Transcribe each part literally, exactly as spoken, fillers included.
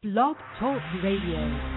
Blog Talk Radio.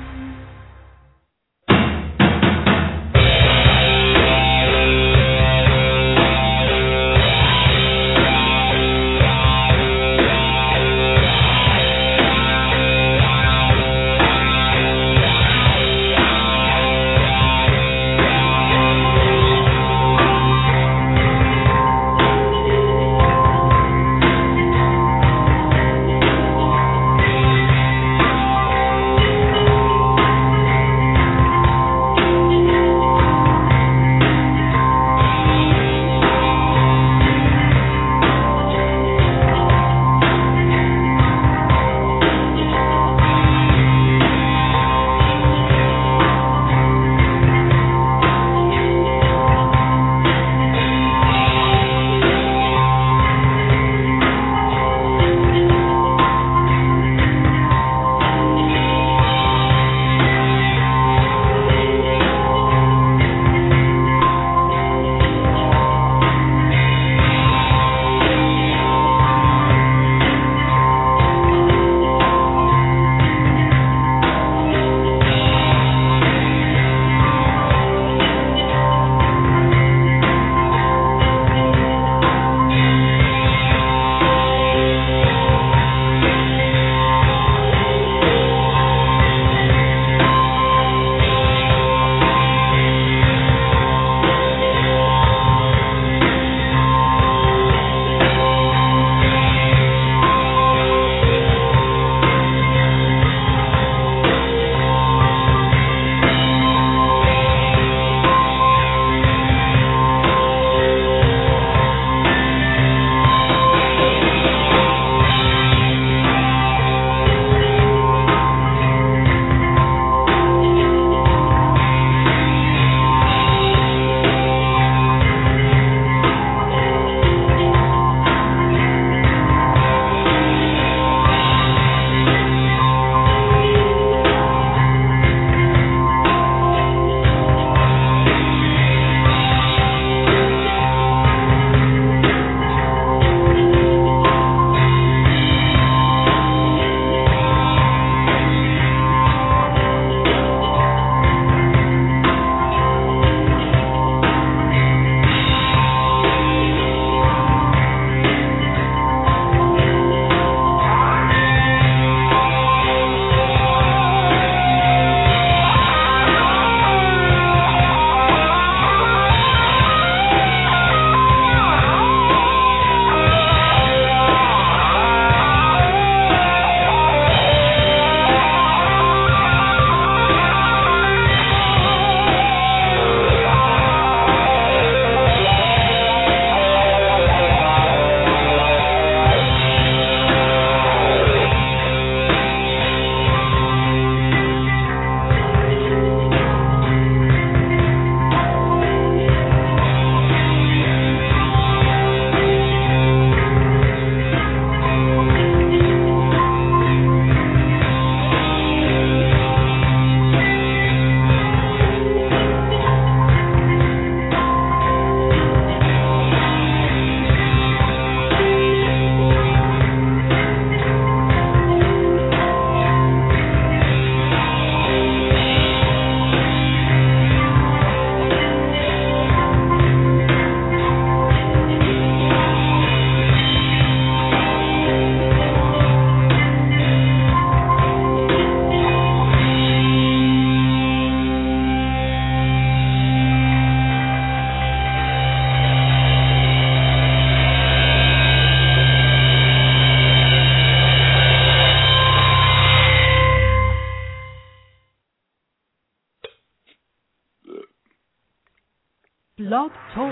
Blog Talk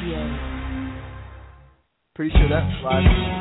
Radio. Pretty sure that's live.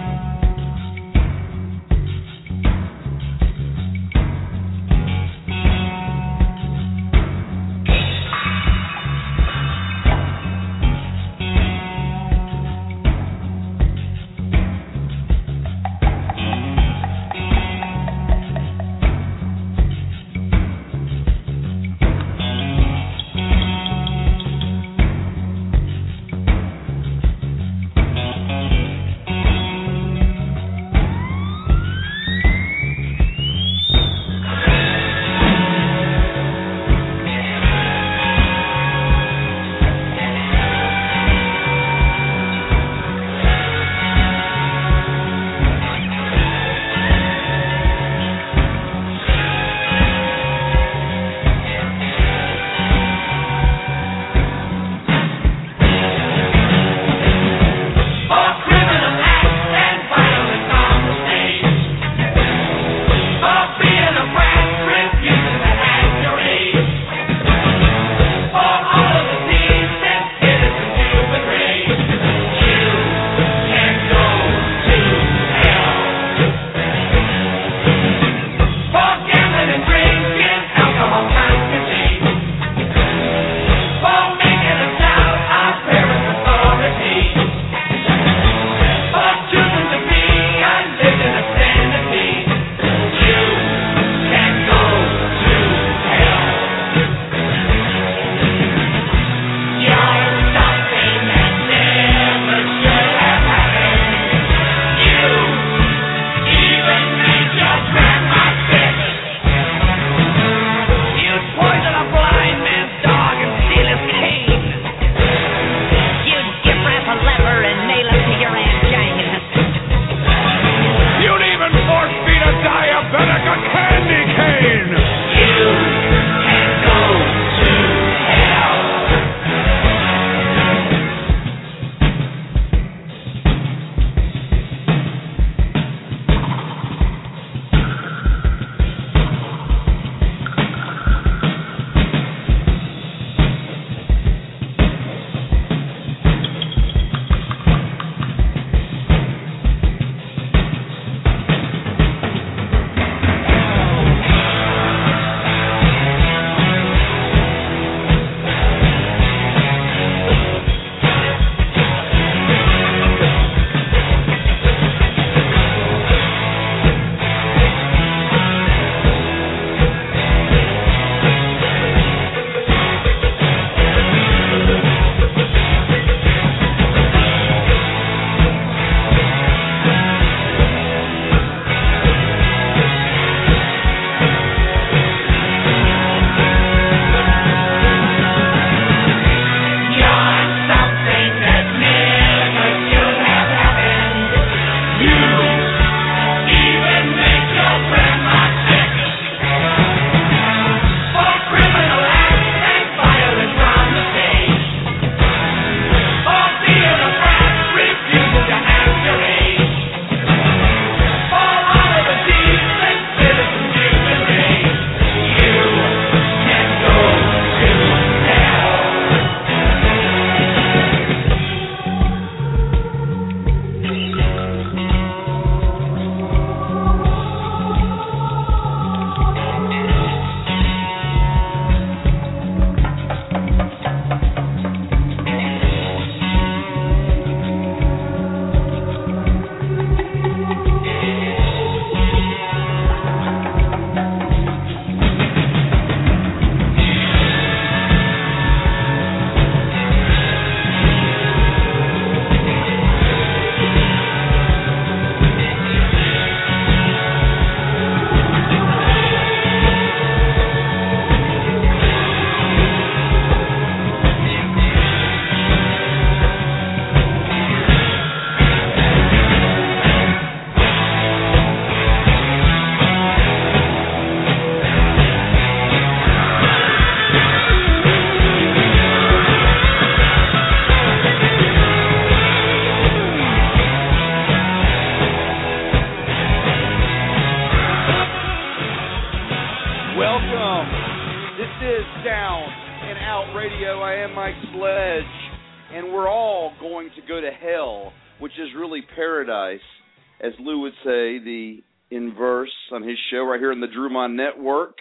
As Lou would say, the inverse on his show right here on the Drumon Network.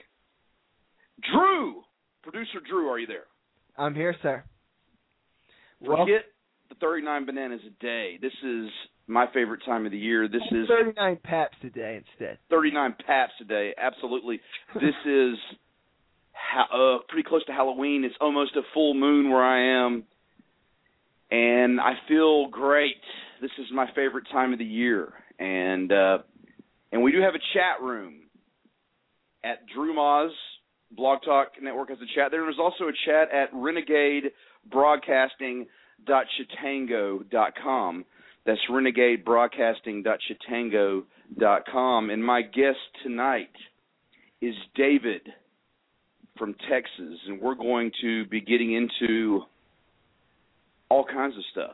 Drew! Producer Drew, are you there? I'm here, sir. Forget well, the thirty-nine bananas a day. This is my favorite time of the year. This is thirty-nine Paps a day instead. thirty-nine Paps a day, absolutely. This is uh, pretty close to Halloween. It's almost a full moon where I am, and I feel great. This is my favorite time of the year. And uh, and we do have a chat room at Drew Moz. Blog Talk Network has a chat there. There's also a chat at renegade broadcasting dot chitango dot com. That's renegade broadcasting dot chitango dot com. And my guest tonight is David from Texas. And we're going to be getting into all kinds of stuff.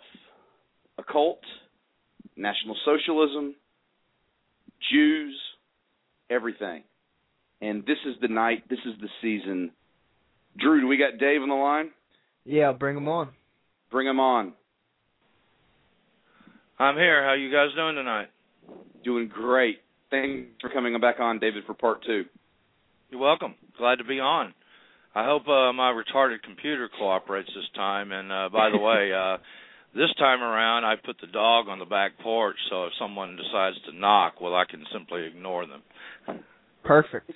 Occult, National Socialism, Jews, everything. And this is the night, this is the season. Drew, do we got Dave on the line? Yeah, bring him on. Bring him on. I'm here. How you guys doing tonight? Doing great. Thanks for coming back on, David, for part two. You're welcome. Glad to be on. I hope uh, my retarded computer cooperates this time. And, uh, by the way, uh, this time around I put the dog on the back porch, so if someone decides to knock, well, I can simply ignore them. Perfect.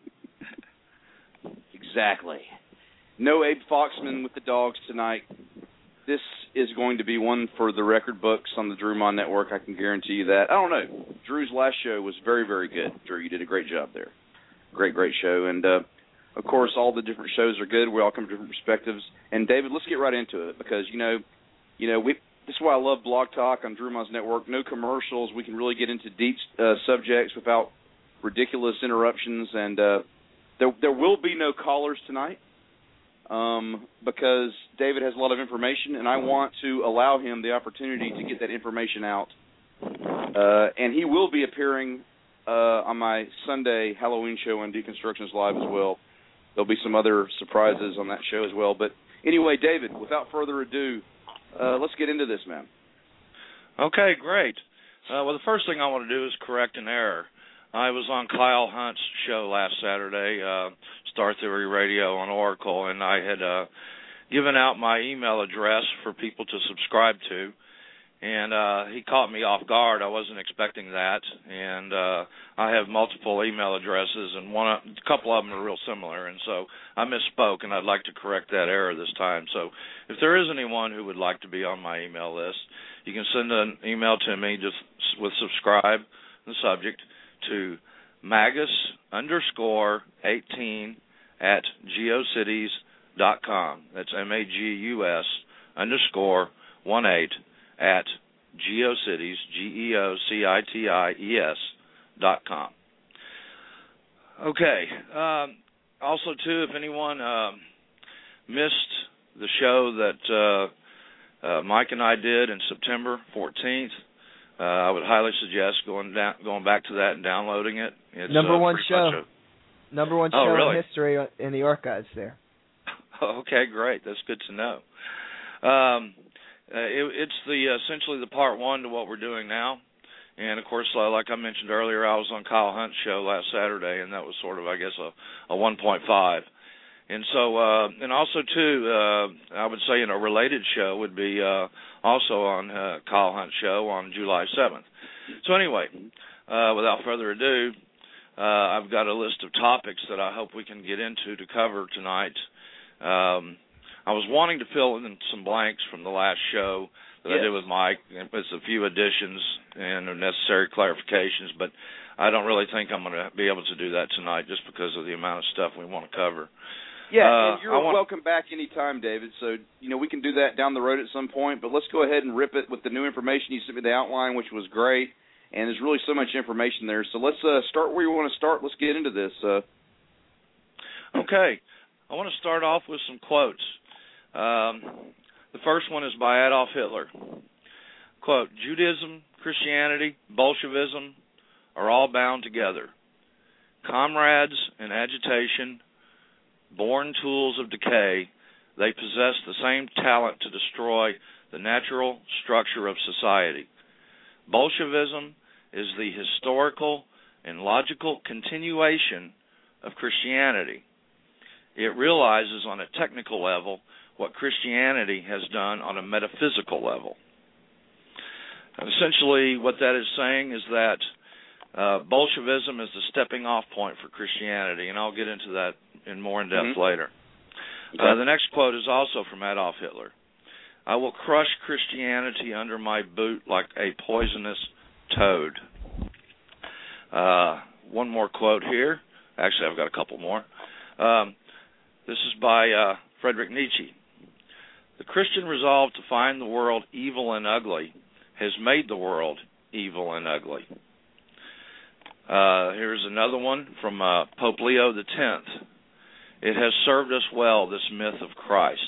Exactly. No Abe Foxman with the dogs tonight. This is going to be one for the record books on the Drew Mon Network. I can guarantee you that. I don't know. Drew's last show was very, very good. Drew, you did a great job there. Great, great show. And, uh, of course, all the different shows are good. We all come from different perspectives. And, David, let's get right into it because, you know, you know, we this is why I love Blog Talk on Drew Mon's Network. No commercials. We can really get into deep uh, subjects without ridiculous interruptions. And uh, there, there will be no callers tonight. Um, because David has a lot of information, and I want to allow him the opportunity to get that information out. Uh, and he will be appearing uh, on my Sunday Halloween show on Deconstructions Live as well. There'll be some other surprises on that show as well. But anyway, David, without further ado, uh, let's get into this, man. Okay, great. Uh, well, the first thing I want to do is correct an error. I was on Kyle Hunt's show last Saturday, uh, Star Theory Radio on Oracle, and I had uh, given out my email address for people to subscribe to, and uh, he caught me off guard. I wasn't expecting that, and uh, I have multiple email addresses, and one, a couple of them are real similar, and so I misspoke, and I'd like to correct that error this time. So if there is anyone who would like to be on my email list, you can send an email to me just with subscribe, the subject, to magus underscore eighteen at geocities dot com. That's M A G U S underscore one eight at geocities, G E O C I T I E S dot com. Okay. Um, also, too, if anyone uh, missed the show that uh, uh, Mike and I did in September fourteenth, Uh, I would highly suggest going down, going back to that and downloading it. It's, Number uh, one show. A, number one oh, show really? in history in the archives there. Okay, great. That's good to know. Um, uh, it, it's the essentially the part one to what we're doing now. And, of course, uh, like I mentioned earlier, I was on Kyle Hunt's show last Saturday, and that was sort of, I guess, a, a one point five. And so, uh, and also, too, uh, I would say in a related show would be uh, also on uh, Kyle Hunt's show on July seventh. So anyway, uh, without further ado, uh, I've got a list of topics that I hope we can get into to cover tonight. Um, I was wanting to fill in some blanks from the last show that yes. I did with Mike, with a few additions and necessary clarifications, but I don't really think I'm going to be able to do that tonight just because of the amount of stuff we want to cover. Yeah, uh, and you're want... welcome back anytime, David. So, you know, we can do that down the road at some point, but let's go ahead and rip it with the new information. You sent me the outline, which was great, and there's really so much information there. So let's uh, start where you want to start. Let's get into this. Uh... Okay. I want to start off with some quotes. Um, the first one is by Adolf Hitler. Quote, Judaism, Christianity, Bolshevism are all bound together. Comrades in agitation, born tools of decay, they possess the same talent to destroy the natural structure of society. Bolshevism is the historical and logical continuation of Christianity. It realizes on a technical level what Christianity has done on a metaphysical level. And essentially, what that is saying is that uh, Bolshevism is the stepping off point for Christianity, and I'll get into that in more in depth mm-hmm. later. Okay. Uh, the next quote is also from Adolf Hitler. I will crush Christianity under my boot like a poisonous toad. Uh, one more quote here. Actually, I've got a couple more. Um, this is by uh, Friedrich Nietzsche. The Christian resolve to find the world evil and ugly has made the world evil and ugly. Uh, here's another one from uh, Pope Leo the tenth. It has served us well, this myth of Christ.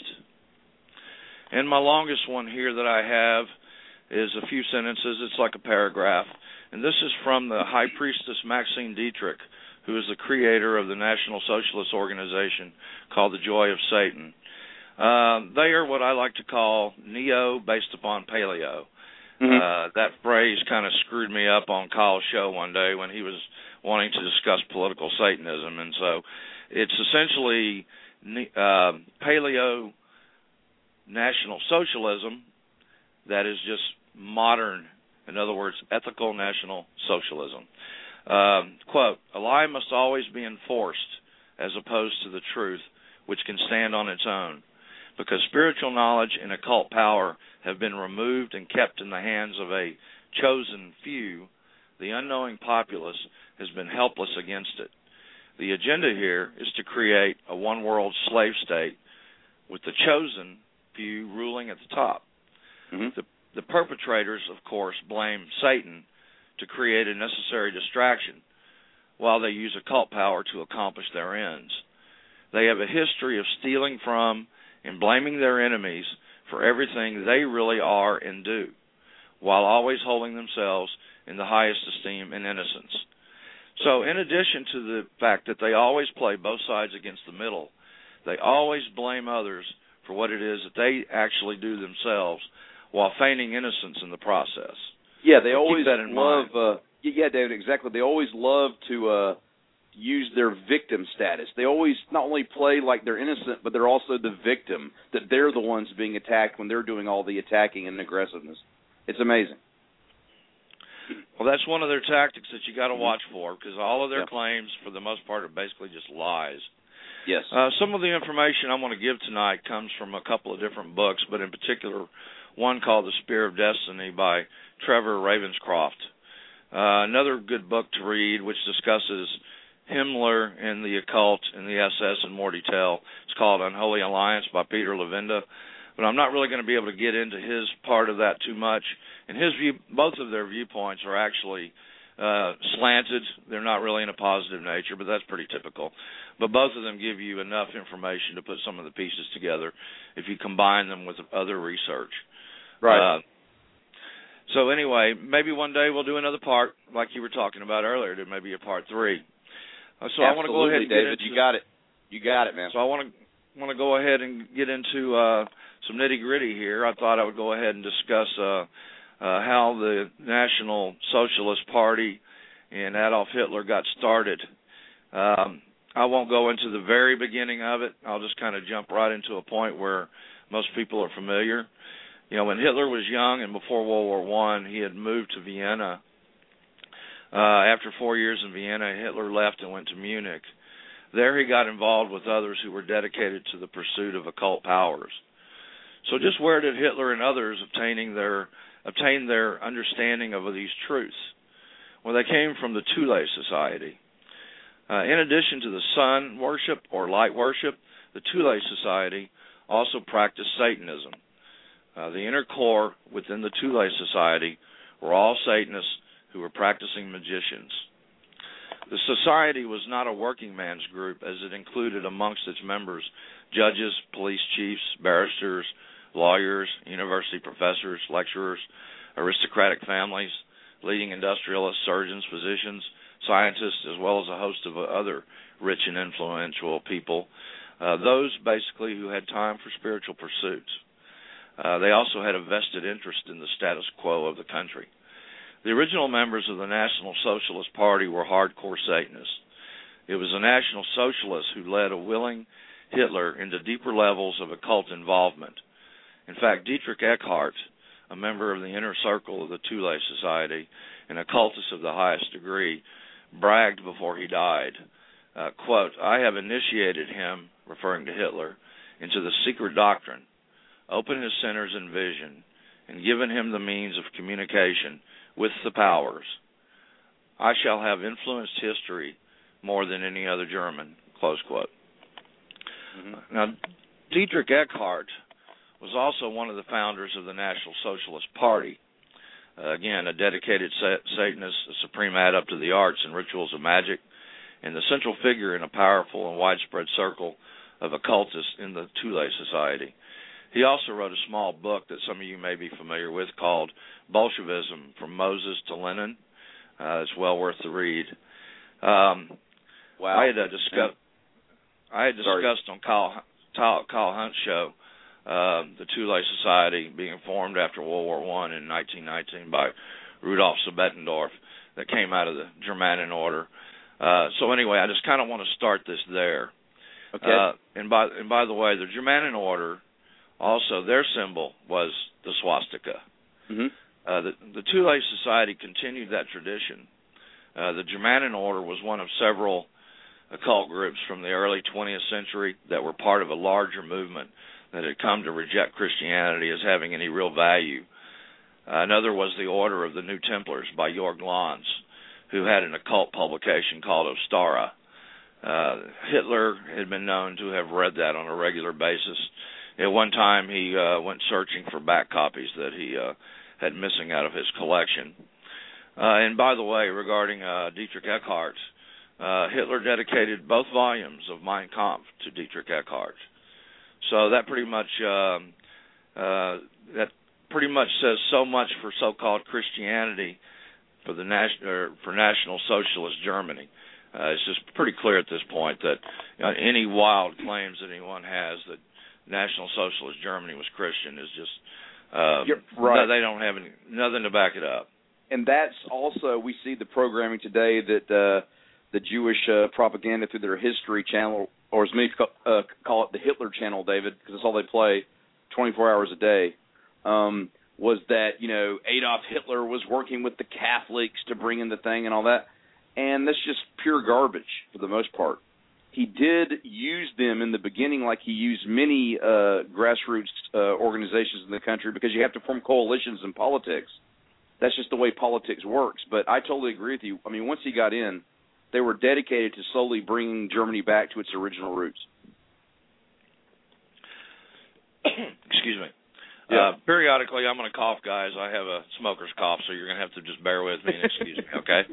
And my longest one here that I have is a few sentences. It's like a paragraph. and this is from the High Priestess Maxine Dietrich, who is the creator of the National Socialist organization called the Joy of Satan. Uh, they are what I like to call neo based upon paleo. Mm-hmm. Uh, that phrase kind of screwed me up on Kyle's show one day when he was wanting to discuss political Satanism, and so it's essentially uh, paleo National Socialism that is just modern, in other words, ethical National Socialism. Um, quote, a lie must always be enforced as opposed to the truth, which can stand on its own. Because spiritual knowledge and occult power have been removed and kept in the hands of a chosen few, the unknowing populace has been helpless against it. The agenda here is to create a one-world slave state with the chosen few ruling at the top. Mm-hmm. The, the perpetrators, of course, blame Satan to create a necessary distraction while they use occult power to accomplish their ends. They have a history of stealing from and blaming their enemies for everything they really are and do, while always holding themselves in the highest esteem and innocence. So in addition to the fact that they always play both sides against the middle, they always blame others for what it is that they actually do themselves while feigning innocence in the process. Yeah, they so always keep that in love, mind. Uh, yeah, David, exactly. They always love to uh, use their victim status. They always not only play like they're innocent, but they're also the victim, that they're the ones being attacked when they're doing all the attacking and aggressiveness. It's amazing. Well, that's one of their tactics that you got to watch for, because all of their yep. claims, for the most part, are basically just lies. Yes. Uh, some of the information I want to give tonight comes from a couple of different books, but in particular, one called The Spear of Destiny by Trevor Ravenscroft. Uh, another good book to read, which discusses Himmler and the occult and the S S in more detail. It's called Unholy Alliance by Peter Levenda. But I'm not really going to be able to get into his part of that too much. And his view, both of their viewpoints are actually uh, slanted. They're not really in a positive nature, but that's pretty typical. But both of them give you enough information to put some of the pieces together if you combine them with other research. Right. Uh, so anyway, maybe one day we'll do another part, like you were talking about earlier, to maybe a part three. Uh, so Absolutely, I want to go ahead and David, get into, you got it. You got it, man. So I want to want to go ahead and get into uh, some nitty-gritty here. I thought I would go ahead and discuss uh, uh, how the National Socialist Party and Adolf Hitler got started. Um, I won't go into the very beginning of it. I'll just kind of jump right into a point where most people are familiar. You know, when Hitler was young and before World War One, he had moved to Vienna. Uh, after four years in Vienna, Hitler left and went to Munich. There he got involved with others who were dedicated to the pursuit of occult powers. So just where did Hitler and others obtaining their obtain their understanding of these truths? Well, they came from the Thule Society. Uh, in addition to the sun worship or light worship, the Thule Society also practiced Satanism. Uh, the inner core within the Thule Society were all Satanists who were practicing magicians. The society was not a working man's group, as it included amongst its members judges, police chiefs, barristers, lawyers, university professors, lecturers, aristocratic families, leading industrialists, surgeons, physicians, scientists, as well as a host of other rich and influential people, uh, those basically who had time for spiritual pursuits. Uh, they also had a vested interest in the status quo of the country. The original members of the National Socialist Party were hardcore Satanists. It was the National Socialists who led a willing Hitler into deeper levels of occult involvement. In fact, Dietrich Eckart, a member of the inner circle of the Thule Society, an occultist of the highest degree, bragged before he died, uh, quote, I have initiated him, referring to Hitler, into the secret doctrine, opened his centers in vision, and given him the means of communication with the powers. I shall have influenced history more than any other German, close quote. Mm-hmm. Now, Dietrich Eckart was also one of the founders of the National Socialist Party. Uh, again, a dedicated Satanist, a supreme adept to the arts and rituals of magic, and the central figure in a powerful and widespread circle of occultists in the Thule Society. He also wrote a small book that some of you may be familiar with called Bolshevism, From Moses to Lenin. Uh, it's well worth the read. Um, wow. I had uh, discussed. I had discussed on Kyle, Kyle, Kyle Hunt's show uh, the Thule Society being formed after World War One in nineteen nineteen by Rudolf Subettendorf that came out of the Germanen Order. Uh, so anyway, I just kind of want to start this there. Okay. Uh, and by and by the way, the Germanen Order, also their symbol was the swastika. Mm-hmm. Uh, the, the Thule Society continued that tradition. Uh, the Germanen Order was one of several occult groups from the early twentieth century that were part of a larger movement that had come to reject Christianity as having any real value. Uh, another was the Order of the New Templars by Jörg Lanz, who had an occult publication called Ostara. Uh, Hitler had been known to have read that on a regular basis. At one time, he uh, went searching for back copies that he uh, had missing out of his collection. Uh, and by the way, regarding uh, Dietrich Eckart, uh, Hitler dedicated both volumes of Mein Kampf to Dietrich Eckart. So that pretty much um, uh, that pretty much says so much for so-called Christianity for the nation or for National Socialist Germany. Uh, it's just pretty clear at this point that you know, any wild claims that anyone has that National Socialist Germany was Christian is just um, You're right. no, they don't have any, nothing to back it up. And that's also, we see the programming today that uh, the Jewish uh, propaganda through their History channel, or as many call, uh, call it the Hitler channel, David, because that's all they play twenty-four hours a day, um, was that, you know, Adolf Hitler was working with the Catholics to bring in the thing and all that. And that's just pure garbage for the most part. He did use them in the beginning like he used many uh, grassroots uh, organizations in the country, because you have to form coalitions in politics. That's just the way politics works. But I totally agree with you. I mean, once he got in, they were dedicated to slowly bringing Germany back to its original roots. Excuse me. Yeah. Uh, periodically, I'm going to cough, guys. I have a smoker's cough, so you're going to have to just bear with me and excuse me, okay?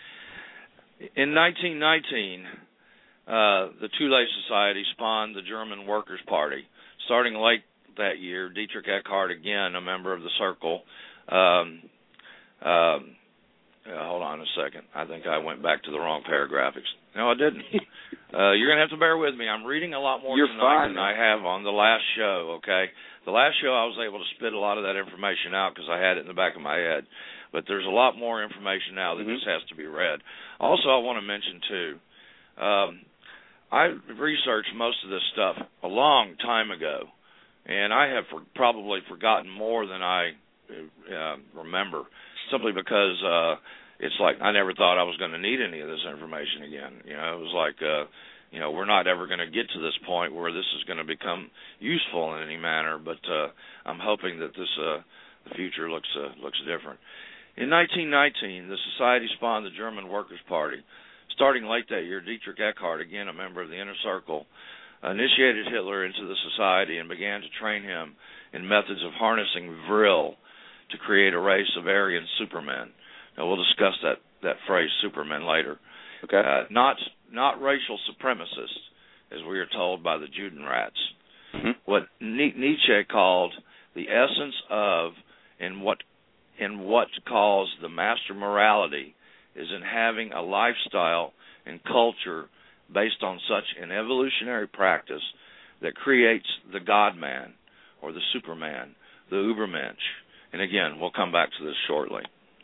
In nineteen nineteen, uh, the Thule Society spawned the German Workers' Party. Starting late that year, Dietrich Eckart, again a member of the Circle, um, um, uh, hold on a second. I think I went back to the wrong paragraph. No, I didn't. uh, you're going to have to bear with me. I'm reading a lot more You're tonight fine. than I have on the last show, okay? The last show I was able to spit a lot of that information out because I had it in the back of my head. But there's a lot more information now that mm-hmm. just has to be read. Also, I want to mention, too, um, I researched most of this stuff a long time ago, and I have for, probably forgotten more than I uh, remember, simply because uh, it's like I never thought I was going to need any of this information again. You know, it was like, uh, you know, we're not ever going to get to this point where this is going to become useful in any manner, but uh, I'm hoping that this uh, the future looks uh, looks different. In nineteen nineteen, the Society spawned the German Workers' Party. Starting late that year, Dietrich Eckart, again a member of the Inner Circle, initiated Hitler into the Society and began to train him in methods of harnessing Vril to create a race of Aryan supermen. Now, we'll discuss that, that phrase, supermen, later. Okay. Uh, not, not racial supremacists, as we are told by the Judenrats. Mm-hmm. What Nietzsche called the essence of and what and what calls the master morality is in having a lifestyle and culture based on such an evolutionary practice that creates the God-man or the Superman, the Ubermensch. And again, we'll come back to this shortly.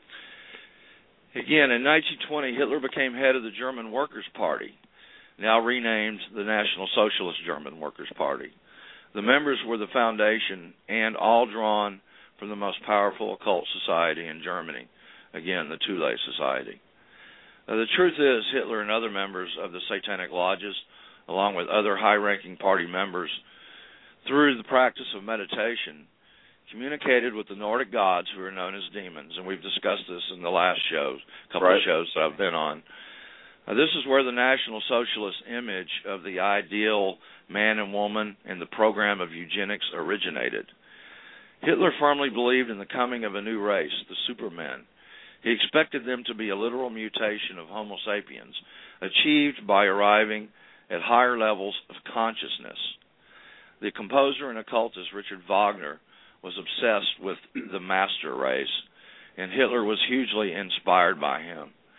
Again, in nineteen twenty, Hitler became head of the German Workers' Party, now renamed the National Socialist German Workers' Party. The members were the foundation and all drawn from the most powerful occult society in Germany, again, the Thule Society. Now, the truth is, Hitler and other members of the Satanic Lodges, along with other high-ranking party members, through the practice of meditation, communicated with the Nordic gods who are known as demons, and we've discussed this in the last shows, couple right. of shows that I've been on. Now, this is where the National Socialist image of the ideal man and woman and the program of eugenics originated. Hitler firmly believed in the coming of a new race, the Supermen. He expected them to be a literal mutation of Homo sapiens, achieved by arriving at higher levels of consciousness. The composer and occultist Richard Wagner was obsessed with the master race, and Hitler was hugely inspired by him.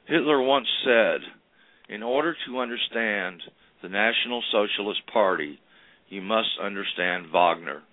Hitler once said, "In order to understand the National Socialist Party, you must understand Wagner."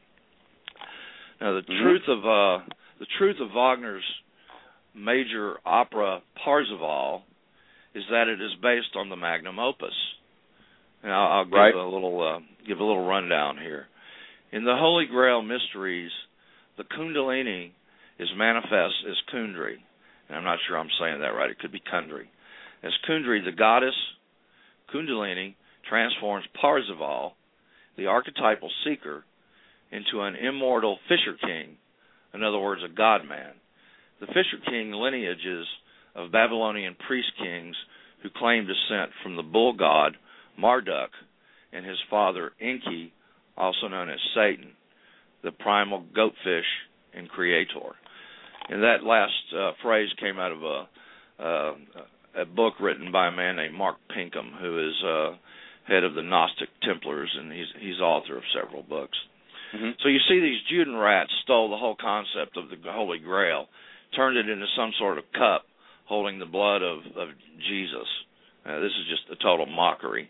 Now, the mm-hmm. truth of uh, the truth of Wagner's major opera Parzival is that it is based on the magnum opus. Now, I'll give right. a little uh, give a little rundown here. In the Holy Grail mysteries, the Kundalini is manifest as Kundry, and I'm not sure I'm saying that right. It could be Kundry. As Kundry, the goddess Kundalini transforms Parzival, the archetypal seeker, into an immortal Fisher King, in other words, a God-man. The Fisher King lineages of Babylonian priest kings who claim descent from the bull god Marduk and his father Enki, also known as Satan, the primal goatfish and creator. And that last uh, phrase came out of a, uh, a book written by a man named Mark Pinkham, who is uh, head of the Gnostic Templars, and he's he's author of several books. Mm-hmm. So you see, these Judenrats stole the whole concept of the Holy Grail, turned it into some sort of cup holding the blood of, of Jesus. Uh, this is just a total mockery.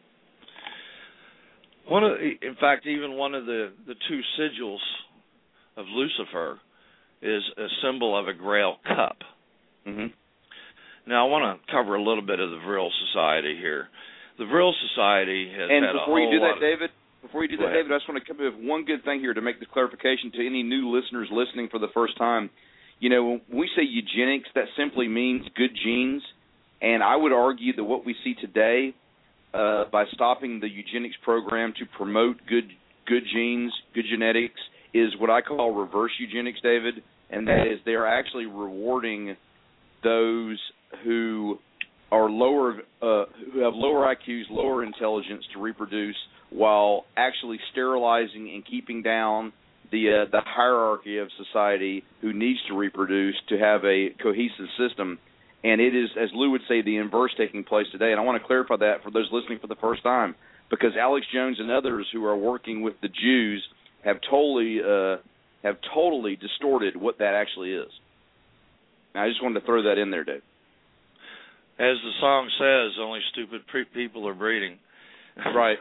One of, the, in fact, even one of the, the two sigils of Lucifer is a symbol of a Grail cup. Mm-hmm. Now, I want to cover a little bit of the Vril Society here. The Vril Society has and had a before whole you do that, lot David, before you do that, ahead. David, I just want to come up with one good thing here to make this clarification to any new listeners listening for the first time. You know, when we say eugenics, that simply means good genes, and I would argue that what we see today, uh, by stopping the eugenics program to promote good good genes, good genetics, is what I call reverse eugenics, David, and that is they're actually rewarding those who are lower, uh, who have lower I Qs, lower intelligence to reproduce, while actually sterilizing and keeping down the uh, the hierarchy of society who needs to reproduce to have a cohesive system. And it is, as Lou would say, the inverse taking place today. And I want to clarify that for those listening for the first time, because Alex Jones and others who are working with the Jews have totally uh, have totally distorted what that actually is. Now, I just wanted to throw that in there, Dave. As the song says, only stupid pre- people are breeding. Right.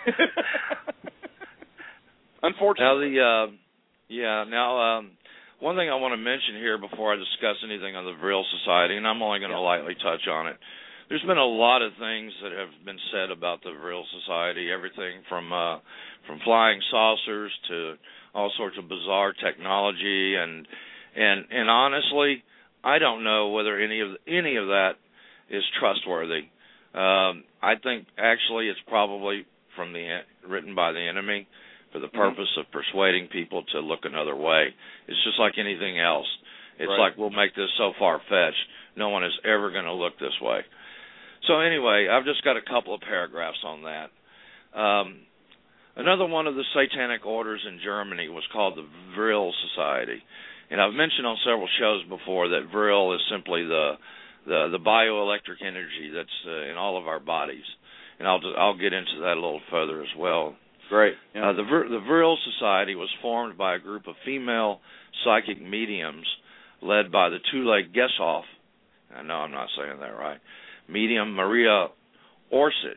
Unfortunately. Now the uh, yeah. Now um, one thing I want to mention here before I discuss anything on the Vril Society, and I'm only going to yeah. lightly touch on it. There's been a lot of things that have been said about the Vril Society. Everything from uh, from flying saucers to all sorts of bizarre technology, and and and honestly, I don't know whether any of any of that is trustworthy. Um, I think actually it's probably from the written by the enemy for the purpose of persuading people to look another way. It's just like anything else. It's right. like we'll make this so far-fetched, no one is ever going to look this way. So anyway, I've just got a couple of paragraphs on that. Um, another one of the satanic orders in Germany was called the Vril Society. And I've mentioned on several shows before that Vril is simply the the, the bioelectric energy that's uh, in all of our bodies. And I'll I'll get into that a little further as well. Great. Yeah. Uh, the Vir, the Vril Society was formed by a group of female psychic mediums led by the Tule Geshoff. I know I'm not saying that right. Medium Maria Orsic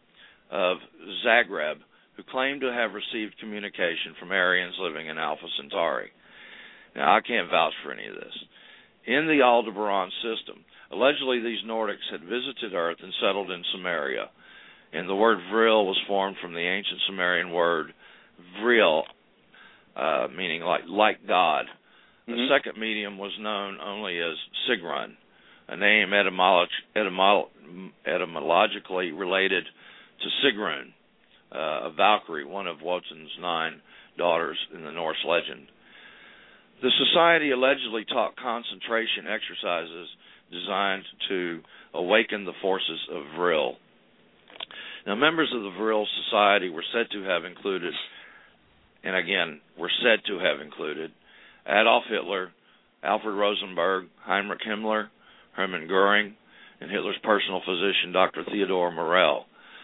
of Zagreb, who claimed to have received communication from Aryans living in Alpha Centauri. Now, I can't vouch for any of this. In the Aldebaran system, allegedly these Nordics had visited Earth and settled in Samaria, and the word Vril was formed from the ancient Sumerian word Vril, uh, meaning like like God. Mm-hmm. The second medium was known only as Sigrun, a name etymolog- etymolo- etymologically related to Sigrun, uh, a Valkyrie, one of Wotan's nine daughters in the Norse legend. The society allegedly taught concentration exercises designed to awaken the forces of Vril. Now, members of the Vril Society were said to have included, and again, were said to have included, Adolf Hitler, Alfred Rosenberg, Heinrich Himmler, Hermann Goering, and Hitler's personal physician, Doctor Theodore Morell.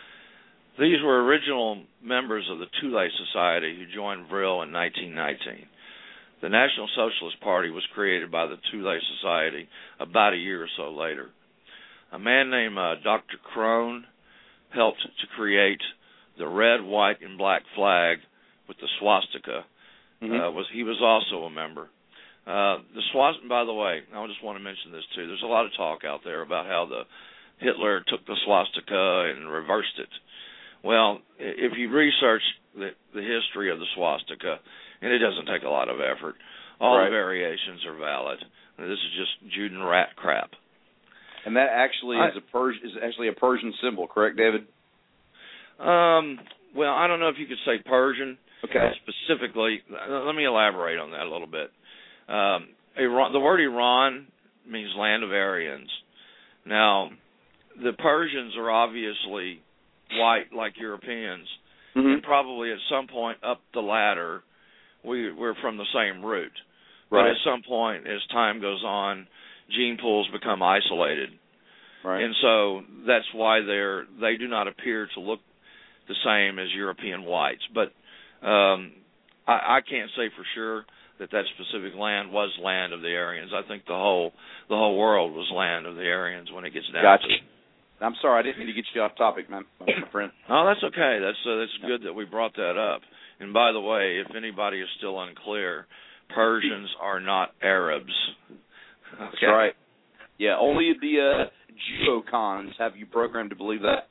These were original members of the Thule Society who joined Vril in nineteen nineteen. The National Socialist Party was created by the Thule Society about a year or so later. a man named uh, Doctor Crone helped to create the red, white, and black flag with the swastika. Mm-hmm. Uh, was he was also a member. Uh, the swastika, by the way, I just want to mention this too. There's a lot of talk out there about how the Hitler took the swastika and reversed it. Well, if you research the, the history of the swastika, and it doesn't take a lot of effort, all right. the variations are valid. This is just Juden rat crap. And that actually I, is a Pers- is actually a Persian symbol, correct, David? Um. Well, I don't know if you could say Persian. Okay. Specifically, let me elaborate on that a little bit. Um, Iran, the word Iran means land of Aryans. Now, the Persians are obviously white like Europeans, mm-hmm. and probably at some point up the ladder, we, we're from the same root. Right. But at some point, as time goes on, gene pools become isolated. Right. And so that's why they're they do not appear to look the same as European whites. But um, I, I can't say for sure that that specific land was land of the Aryans. I think the whole the whole world was land of the Aryans when it gets down gotcha. to it. I'm sorry, I didn't mean to get you off topic, man, my friend. Oh, that's okay. That's uh, that's good that we brought that up. And by the way, if anybody is still unclear, Persians are not Arabs. Okay. That's right. Yeah, only the uh, geocons have you programmed to believe that.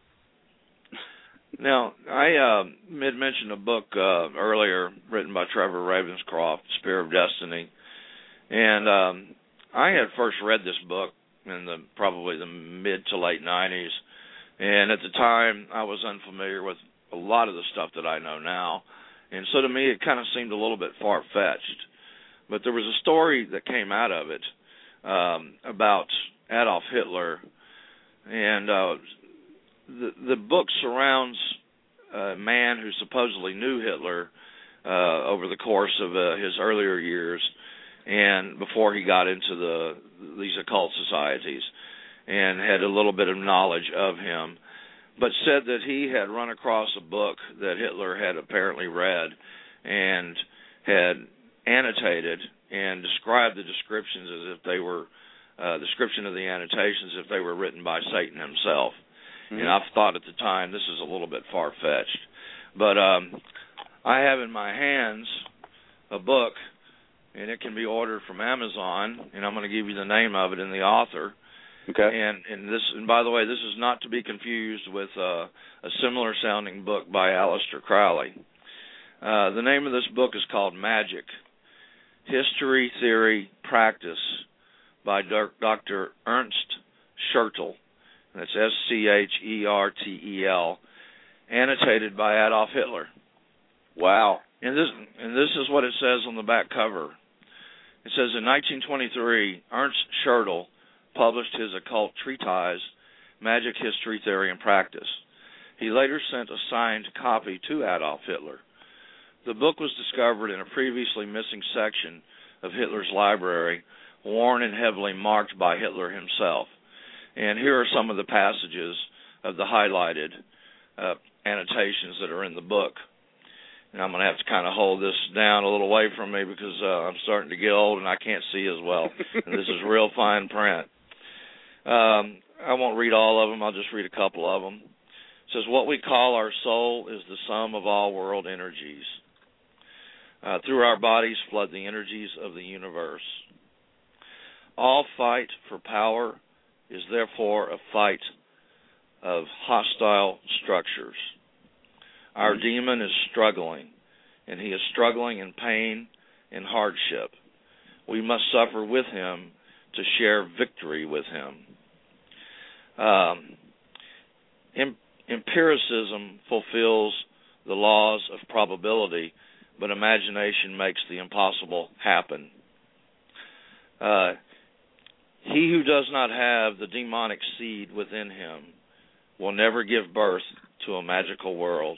Now, I uh, had mentioned a book uh, earlier written by Trevor Ravenscroft, Spear of Destiny, and um, I had first read this book in the probably the mid to late nineties, and at the time I was unfamiliar with a lot of the stuff that I know now, and so to me it kind of seemed a little bit far-fetched. But there was a story that came out of it um, about Adolf Hitler, and uh, the the book surrounds a man who supposedly knew Hitler uh, over the course of uh, his earlier years, and before he got into the these occult societies, and had a little bit of knowledge of him, but said that he had run across a book that Hitler had apparently read and had annotated and described the descriptions as if they were uh, description of the annotations if they were written by Satan himself. Mm-hmm. And I've thought at the time this is a little bit far-fetched. But um, I have in my hands a book, and it can be ordered from Amazon, and I'm going to give you the name of it and the author. Okay. And and this and by the way, this is not to be confused with uh, a similar-sounding book by Aleister Crowley. Uh, the name of this book is called Magic, History, Theory, Practice by Doctor Ernst Schertel. That's S C H E R T E L, annotated by Adolf Hitler. Wow. And this and this is what it says on the back cover. It says, in nineteen twenty-three, Ernst Schertel published his occult treatise, Magic, History, Theory, and Practice. He later sent a signed copy to Adolf Hitler. The book was discovered in a previously missing section of Hitler's library, worn and heavily marked by Hitler himself. And here are some of the passages of the highlighted uh, annotations that are in the book. And I'm going to have to kind of hold this down a little away from me because uh, I'm starting to get old and I can't see as well. And this is real fine print. Um, I won't read all of them. I'll just read a couple of them. It says, what we call our soul is the sum of all world energies. Uh, through our bodies flood the energies of the universe. All fight for power is therefore a fight of hostile structures. Our demon is struggling, and he is struggling in pain and hardship. We must suffer with him to share victory with him. Um, em- empiricism fulfills the laws of probability, but imagination makes the impossible happen. Uh, he who does not have the demonic seed within him will never give birth to a magical world.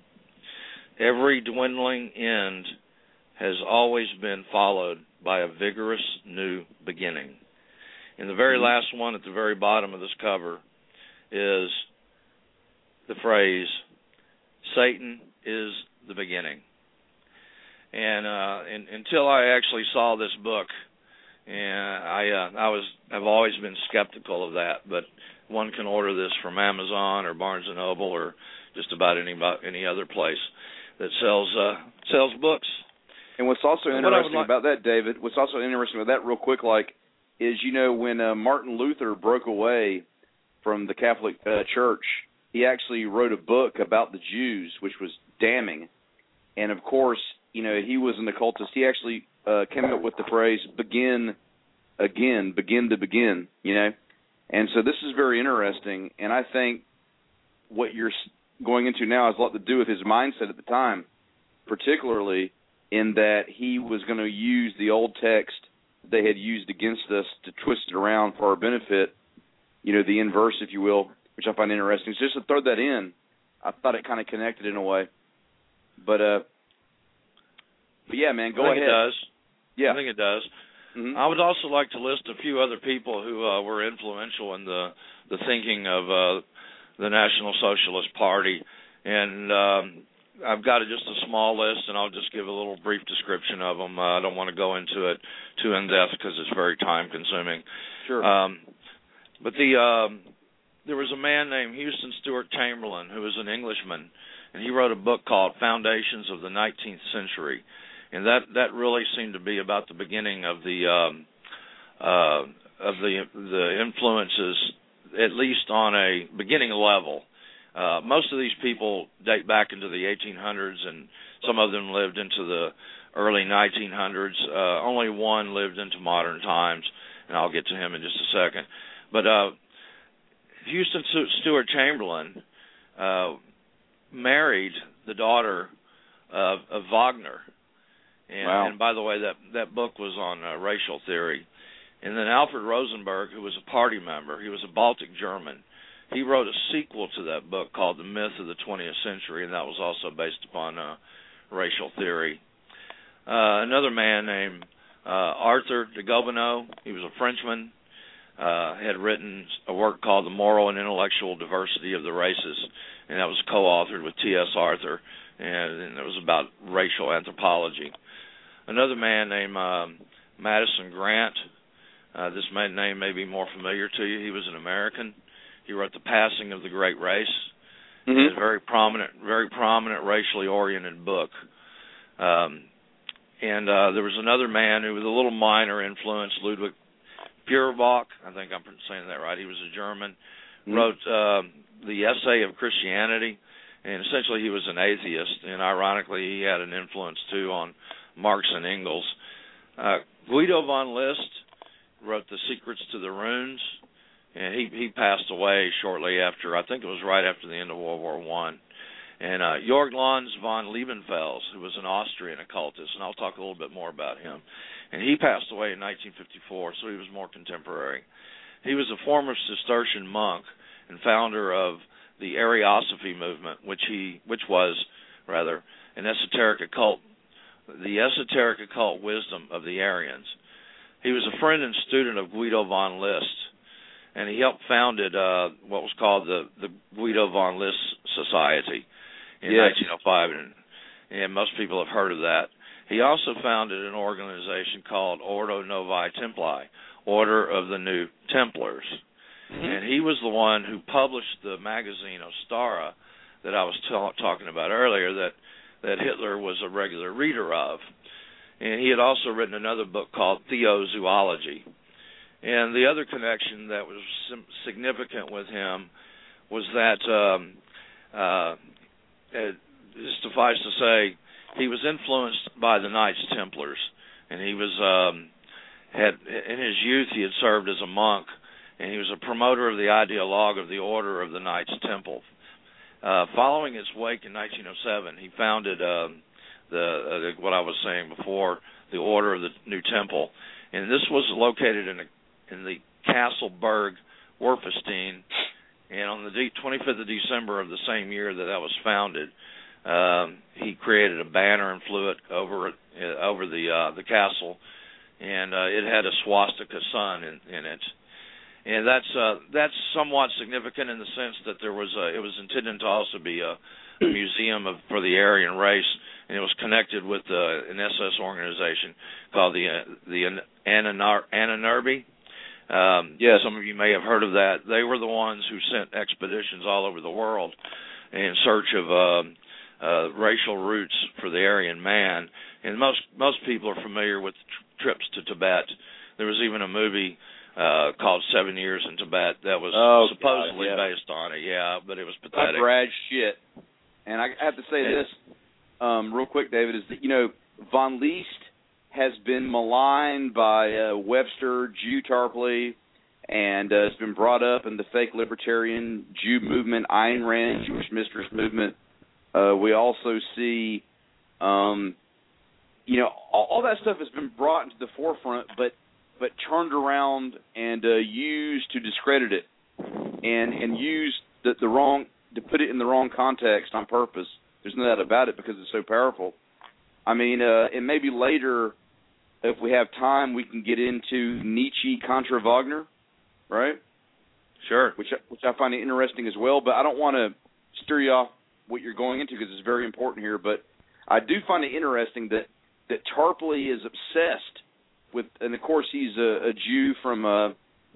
Every dwindling end has always been followed by a vigorous new beginning. And the very last one at the very bottom of this cover is the phrase, Satan is the beginning. And, uh, and until I actually saw this book and I uh, I was I've always been skeptical of that, but one can order this from Amazon or Barnes and Noble or just about any any other place that sells uh, sells books. And what's also What interesting like- about that, David, what's also interesting about that, real quick, like, is, you know, when uh, Martin Luther broke away from the Catholic uh, Church, he actually wrote a book about the Jews, which was damning. And, of course, you know, he was an occultist. He actually uh, came up with the phrase, begin again, begin to begin, you know. And so this is very interesting, and I think what you're going into now has a lot to do with his mindset at the time, particularly in that he was going to use the old text they had used against us to twist it around for our benefit, you know, the inverse, if you will, which I find interesting. So just to throw that in, I thought it kind of connected in a way. But, uh, but yeah, man, go I think ahead. It does. Yeah. I think it does. Mm-hmm. I would also like to list a few other people who uh, were influential in the the thinking of uh, the National Socialist Party, and um, I've got a, just a small list, and I'll just give a little brief description of them. Uh, I don't want to go into it too in depth because it's very time consuming. Sure. Um, but the um, there was a man named Houston Stewart Chamberlain who was an Englishman, and he wrote a book called Foundations of the nineteenth Century. And that, that really seemed to be about the beginning of the um, uh, of the the influences, at least on a beginning level. Uh, most of these people date back into the eighteen hundreds, and some of them lived into the early nineteen hundreds. Uh, only one lived into modern times, and I'll get to him in just a second. But uh, Houston Stewart Chamberlain uh, married the daughter of, of Wagner. And, wow. and by the way, that that book was on uh, racial theory. And then Alfred Rosenberg, who was a party member, he was a Baltic German. He wrote a sequel to that book called The Myth of the twentieth Century, and that was also based upon uh, racial theory. Uh, another man named uh, Arthur de Gobineau, he was a Frenchman, uh, had written a work called The Moral and Intellectual Diversity of the Races, and that was co-authored with T S Arthur, and, and it was about racial anthropology. Another man named um, Madison Grant, uh, this man name may be more familiar to you. He was an American. He wrote The Passing of the Great Race. Mm-hmm. It's a very prominent, very prominent racially oriented book. Um, and uh, there was another man who was a little minor influence, Ludwig Feuerbach. I think I'm saying that right. He was a German. Mm-hmm. Wrote um, The Essay of Christianity, and essentially he was an atheist. And ironically, he had an influence too on Marx and Engels. Uh, Guido von List wrote The Secrets to the Runes, and he, he passed away shortly after, I think it was right after the end of World War One. And uh, Jörg Lanz von Liebenfels, who was an Austrian occultist, and I'll talk a little bit more about him. And he passed away in nineteen fifty-four, so he was more contemporary. He was a former Cistercian monk and founder of the Ariosophy movement, which he, which was, rather, an esoteric occult the esoteric occult wisdom of the Arians. He was a friend and student of Guido von List, and he helped founded uh, what was called the, the Guido von List Society in yes. nineteen oh five, and, and most people have heard of that. He also founded an organization called Ordo Novae Templari, Order of the New Templars, mm-hmm. and he was the one who published the magazine Ostara that I was t- talking about earlier that that Hitler was a regular reader of. And he had also written another book called Theozoology. And the other connection that was significant with him was that, um, uh, it, suffice to say, he was influenced by the Knights Templars. And he was, um, had in his youth, he had served as a monk, and he was a promoter of the ideologue of the Order of the Knights Temple. Uh, following its wake in nineteen oh seven, he founded uh, the, uh, the what I was saying before, the Order of the New Temple, and this was located in, a, in the Castle Berg Werfenstein. And on the twenty-fifth of December of the same year that that was founded, um, he created a banner and flew it over uh, over the uh, the castle, and uh, it had a swastika sun in, in it. And that's uh, that's somewhat significant in the sense that there was a, it was intended to also be a, a museum of, for the Aryan race, and it was connected with uh, an S S organization called the uh, the Anunnaki. Um, yes. Some of you may have heard of that. They were the ones who sent expeditions all over the world in search of uh, uh, racial roots for the Aryan man. And most most people are familiar with tr- trips to Tibet. There was even a movie uh, called Seven Years in Tibet that was oh, supposedly God, yeah. based on it. Yeah, but it was pathetic. That's Brad shit. And I have to say yeah. this um, real quick, David, is that, you know, Von Leest has been maligned by uh, Webster, Jew Tarpley, and uh, it's been brought up in the fake libertarian Jew movement, Ayn Rand, Jewish Mistress movement. Uh, we also see, um, you know, all, all that stuff has been brought into the forefront, but but turned around and uh, used to discredit it, and and used the, the wrong to put it in the wrong context on purpose. There's no doubt about it because it's so powerful. I mean, uh, and maybe later, if we have time, we can get into Nietzsche contra Wagner, right? Sure. Which which I find interesting as well. But I don't want to steer you off what you're going into because it's very important here. But I do find it interesting that, that Tarpley is obsessed with, and of course he's a, a Jew from uh,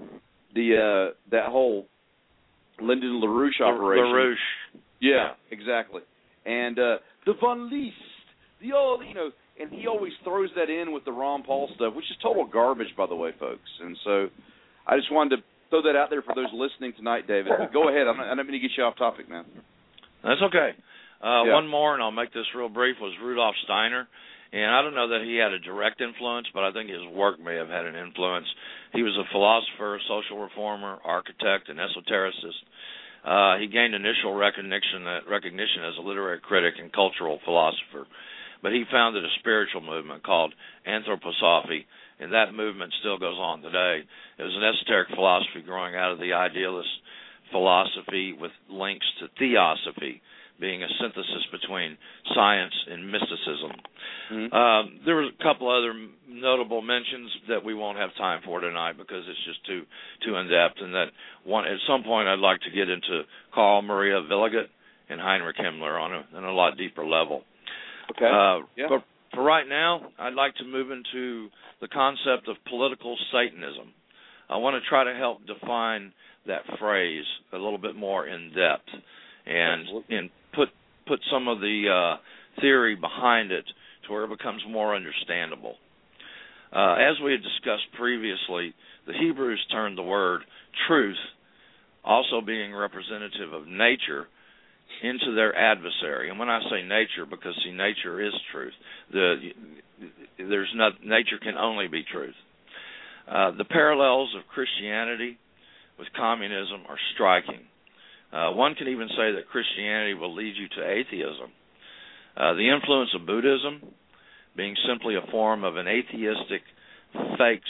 the uh, that whole Lyndon LaRouche operation. LaRouche. Yeah, yeah, exactly. And uh, the Von Leest, the old, you know, and he always throws that in with the Ron Paul stuff, which is total garbage, by the way, folks. And so I just wanted to throw that out there for those listening tonight, David. But go ahead. I'm not, I don't mean to get you off topic, man. That's okay. Uh, yeah. One more, and I'll make this real brief, was Rudolf Steiner. And I don't know that he had a direct influence, but I think his work may have had an influence. He was a philosopher, social reformer, architect, and esotericist. Uh, he gained initial recognition, recognition as a literary critic and cultural philosopher. But he founded a spiritual movement called Anthroposophy, and that movement still goes on today. It was an esoteric philosophy growing out of the idealist philosophy with links to theosophy, being a synthesis between science and mysticism. Mm-hmm. Um, there were a couple other notable mentions that we won't have time for tonight because it's just too too in-depth, and that one at some point I'd like to get into Carl Maria Villigut and Heinrich Himmler on a, on a lot deeper level. Okay. Uh, yeah. But for right now, I'd like to move into the concept of political Satanism. I want to try to help define that phrase a little bit more in depth, and and put put some of the uh, theory behind it to where it becomes more understandable. Uh, as we had discussed previously, the Hebrews turned the word truth, also being representative of nature, into their adversary. And when I say nature, because see, nature is truth. The there's not nature can only be truth. Uh, the parallels of Christianity with communism are striking. Uh, one can even say that Christianity will lead you to atheism. Uh, the influence of Buddhism, being simply a form of an atheistic, fake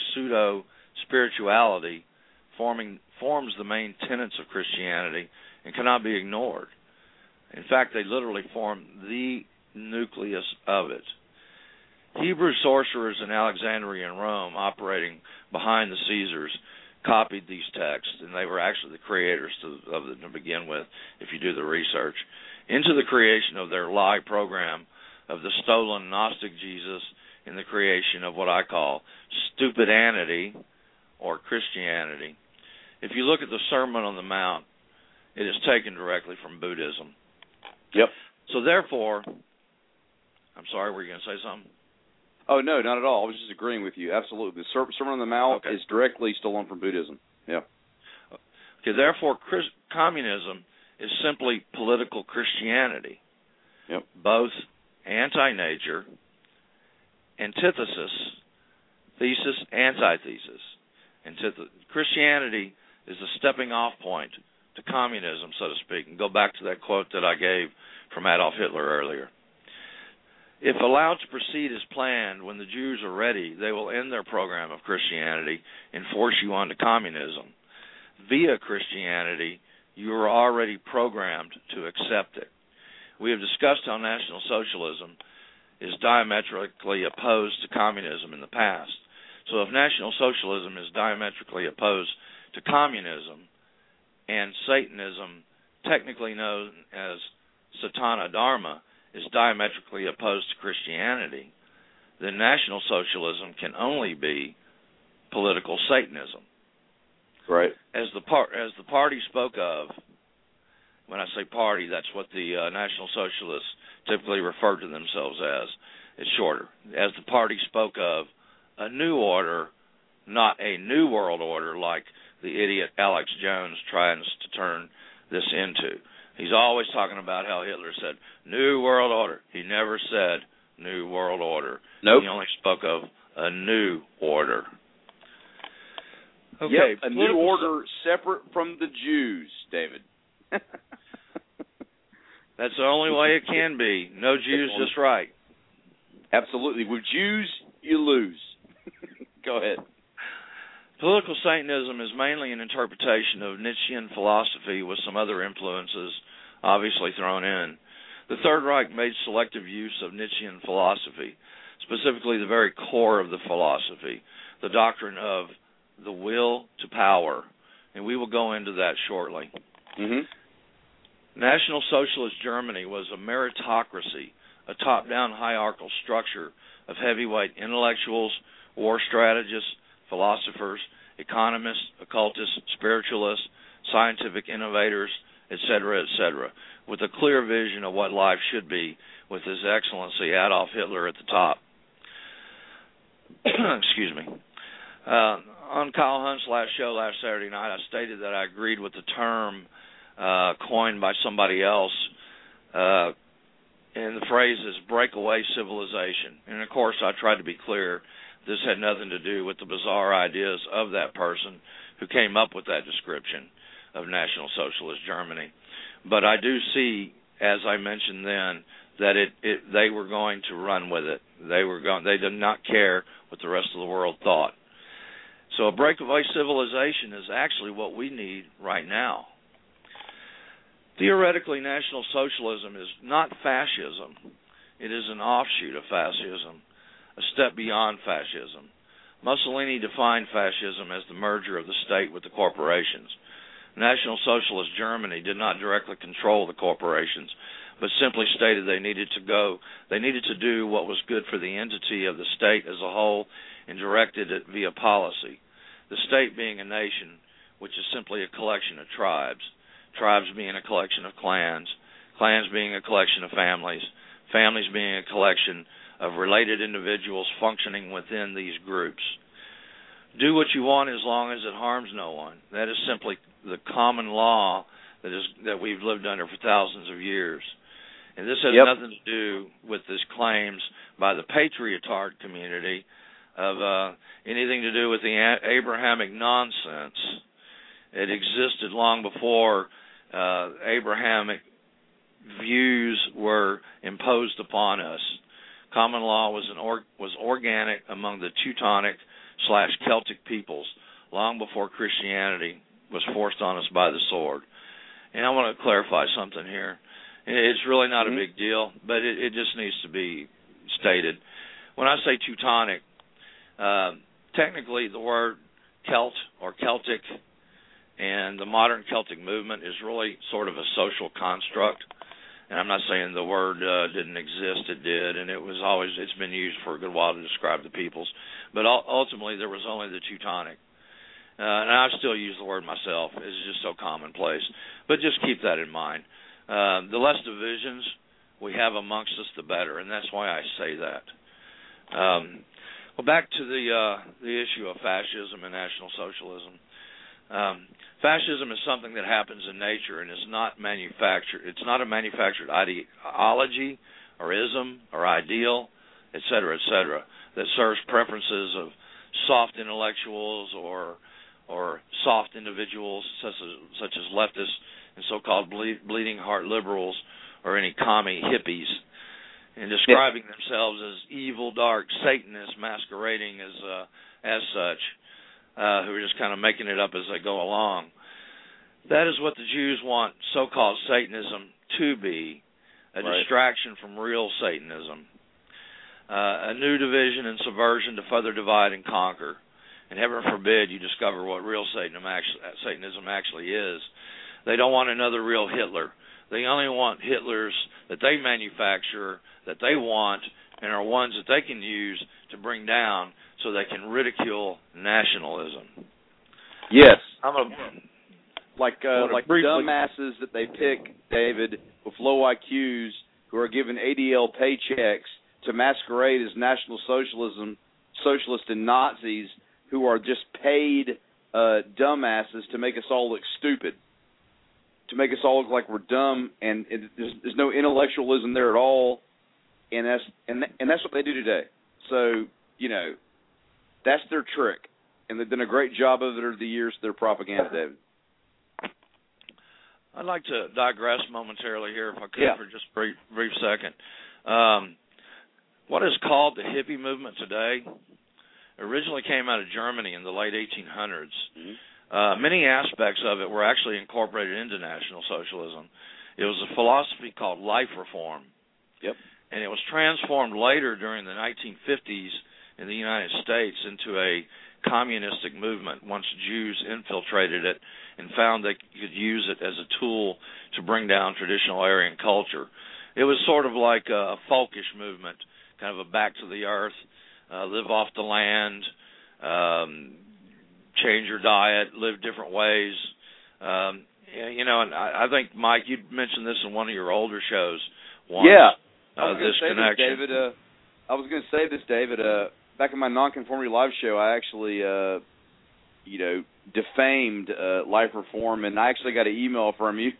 pseudo-spirituality, forming forms the main tenets of Christianity and cannot be ignored. In fact, they literally form the nucleus of it. Hebrew sorcerers in Alexandria and Rome, operating behind the Caesars, copied these texts, and they were actually the creators to, of them to begin with, if you do the research, into the creation of their lie program of the stolen Gnostic Jesus in the creation of what I call stupidanity or Christianity. If you look at the Sermon on the Mount, it is taken directly from Buddhism. Yep. So therefore, I'm sorry, were you going to say something? Oh, no, not at all. I was just agreeing with you. Absolutely. The Sermon on the Mount okay. is directly stolen from Buddhism. Yeah. Okay, therefore, Chris, communism is simply political Christianity. Yep. Both anti-nature, antithesis, thesis, antithesis. Antith- Christianity is the stepping off point to communism, so to speak, and go back to that quote that I gave from Adolf Hitler earlier. If allowed to proceed as planned, when the Jews are ready, they will end their program of Christianity and force you onto communism. Via Christianity, you are already programmed to accept it. We have discussed how National Socialism is diametrically opposed to communism in the past. So if National Socialism is diametrically opposed to communism, and Satanism, technically known as Satana Dharma, is diametrically opposed to Christianity, then National Socialism can only be political Satanism. Right. As the par- as the party spoke of, when I say party, that's what the uh, National Socialists typically refer to themselves as. It's shorter. As the party spoke of a new order, not a new world order like the idiot Alex Jones tries to turn this into. He's always talking about how Hitler said, New World Order. He never said New World Order. Nope. He only spoke of a new order. Okay, yep, a new order separate from the Jews, David. That's the only way it can be. No Jews, just right. Absolutely. With Jews, you lose. Go ahead. Political Satanism is mainly an interpretation of Nietzschean philosophy with some other influences obviously thrown in. The Third Reich made selective use of Nietzschean philosophy, specifically the very core of the philosophy, the doctrine of the will to power, and we will go into that shortly. Mm-hmm. National Socialist Germany was a meritocracy, a top-down hierarchical structure of heavyweight intellectuals, war strategists, philosophers, economists, occultists, spiritualists, scientific innovators, et cetera, et cetera, with a clear vision of what life should be, with His Excellency Adolf Hitler at the top. Excuse me. Uh, on Kyle Hunt's last show last Saturday night, I stated that I agreed with the term uh, coined by somebody else, uh, and the phrase is breakaway civilization. And, of course, I tried to be clear this had nothing to do with the bizarre ideas of that person who came up with that description of National Socialist Germany. But I do see, as I mentioned then, that it, it they were going to run with it. They were going. They did not care what the rest of the world thought. So a breakaway civilization is actually what we need right now. Theoretically, National Socialism is not fascism. It is an offshoot of fascism, a step beyond fascism. Mussolini defined fascism as the merger of the state with the corporations. National Socialist Germany did not directly control the corporations, but simply stated they needed to go, they needed to do what was good for the entity of the state as a whole and directed it via policy. The state being a nation, which is simply a collection of tribes, tribes being a collection of clans, clans being a collection of families, families being a collection of related individuals functioning within these groups. Do what you want as long as it harms no one. That is simply the common law that is that we've lived under for thousands of years. And this has yep. nothing to do with these claims by the patriotard community of uh, anything to do with the Abrahamic nonsense. It existed long before uh, Abrahamic views were imposed upon us. Common law was an or, was organic among the Teutonic slash Celtic peoples long before Christianity was forced on us by the sword. And I want to clarify something here. It's really not mm-hmm. a big deal, but it, it just needs to be stated. When I say Teutonic, uh, technically the word Celt or Celtic and the modern Celtic movement is really sort of a social construct. And I'm not saying the word uh, didn't exist, it did, and it was always, it's been used for a good while to describe the peoples. But ultimately there was only the Teutonic. Uh, and I still use the word myself. It's just so commonplace. But just keep that in mind. Uh, the less divisions we have amongst us, the better, and that's why I say that. Um, well, back to the uh, the issue of fascism and National Socialism. Um, fascism is something that happens in nature and is not manufactured. It's not a manufactured ideology or ism or ideal, et cetera, et cetera, that serves preferences of soft intellectuals or or soft individuals such as, such as leftists and so-called ble- bleeding heart liberals or any commie hippies, and describing yeah. themselves as evil, dark Satanists masquerading as uh, as such. Uh, who are just kind of making it up as they go along. That is what the Jews want so-called Satanism to be, a right. distraction from real Satanism, uh, a new division and subversion to further divide and conquer. And heaven forbid you discover what real Satanism actually, Satanism actually is. They don't want another real Hitler. They only want Hitlers that they manufacture, that they want, and are ones that they can use to bring down so they can ridicule nationalism. Yes. I'm a, like uh, like briefly, dumbasses that they pick, David, with low I Qs who are given A D L paychecks to masquerade as National Socialism, socialists and Nazis who are just paid uh, dumbasses to make us all look stupid, to make us all look like we're dumb, and it, there's, there's no intellectualism there at all, and that's and and that's what they do today. So, you know, that's their trick, and they've done a great job of it over the years, their propaganda, David. I'd like to digress momentarily here, if I could, yeah. for just a brief, brief second. Um, what is called the hippie movement today originally came out of Germany in the late eighteen hundreds. Mm-hmm. Uh, many aspects of it were actually incorporated into National Socialism. It was a philosophy called life reform. Yep. And it was transformed later during the nineteen fifties in the United States into a communistic movement once Jews infiltrated it and found they could use it as a tool to bring down traditional Aryan culture. It was sort of like a folkish movement, kind of a back to the earth, uh, live off the land, um, change your diet, live different ways. Um, you know, and I, I think, Mike, you mentioned this in one of your older shows once. Yeah. Uh, this connection. This, David, uh, I was going to say this, David. Uh, back in my Nonconformity Live show, I actually, uh, you know, defamed uh, life reform, and I actually got an email from you.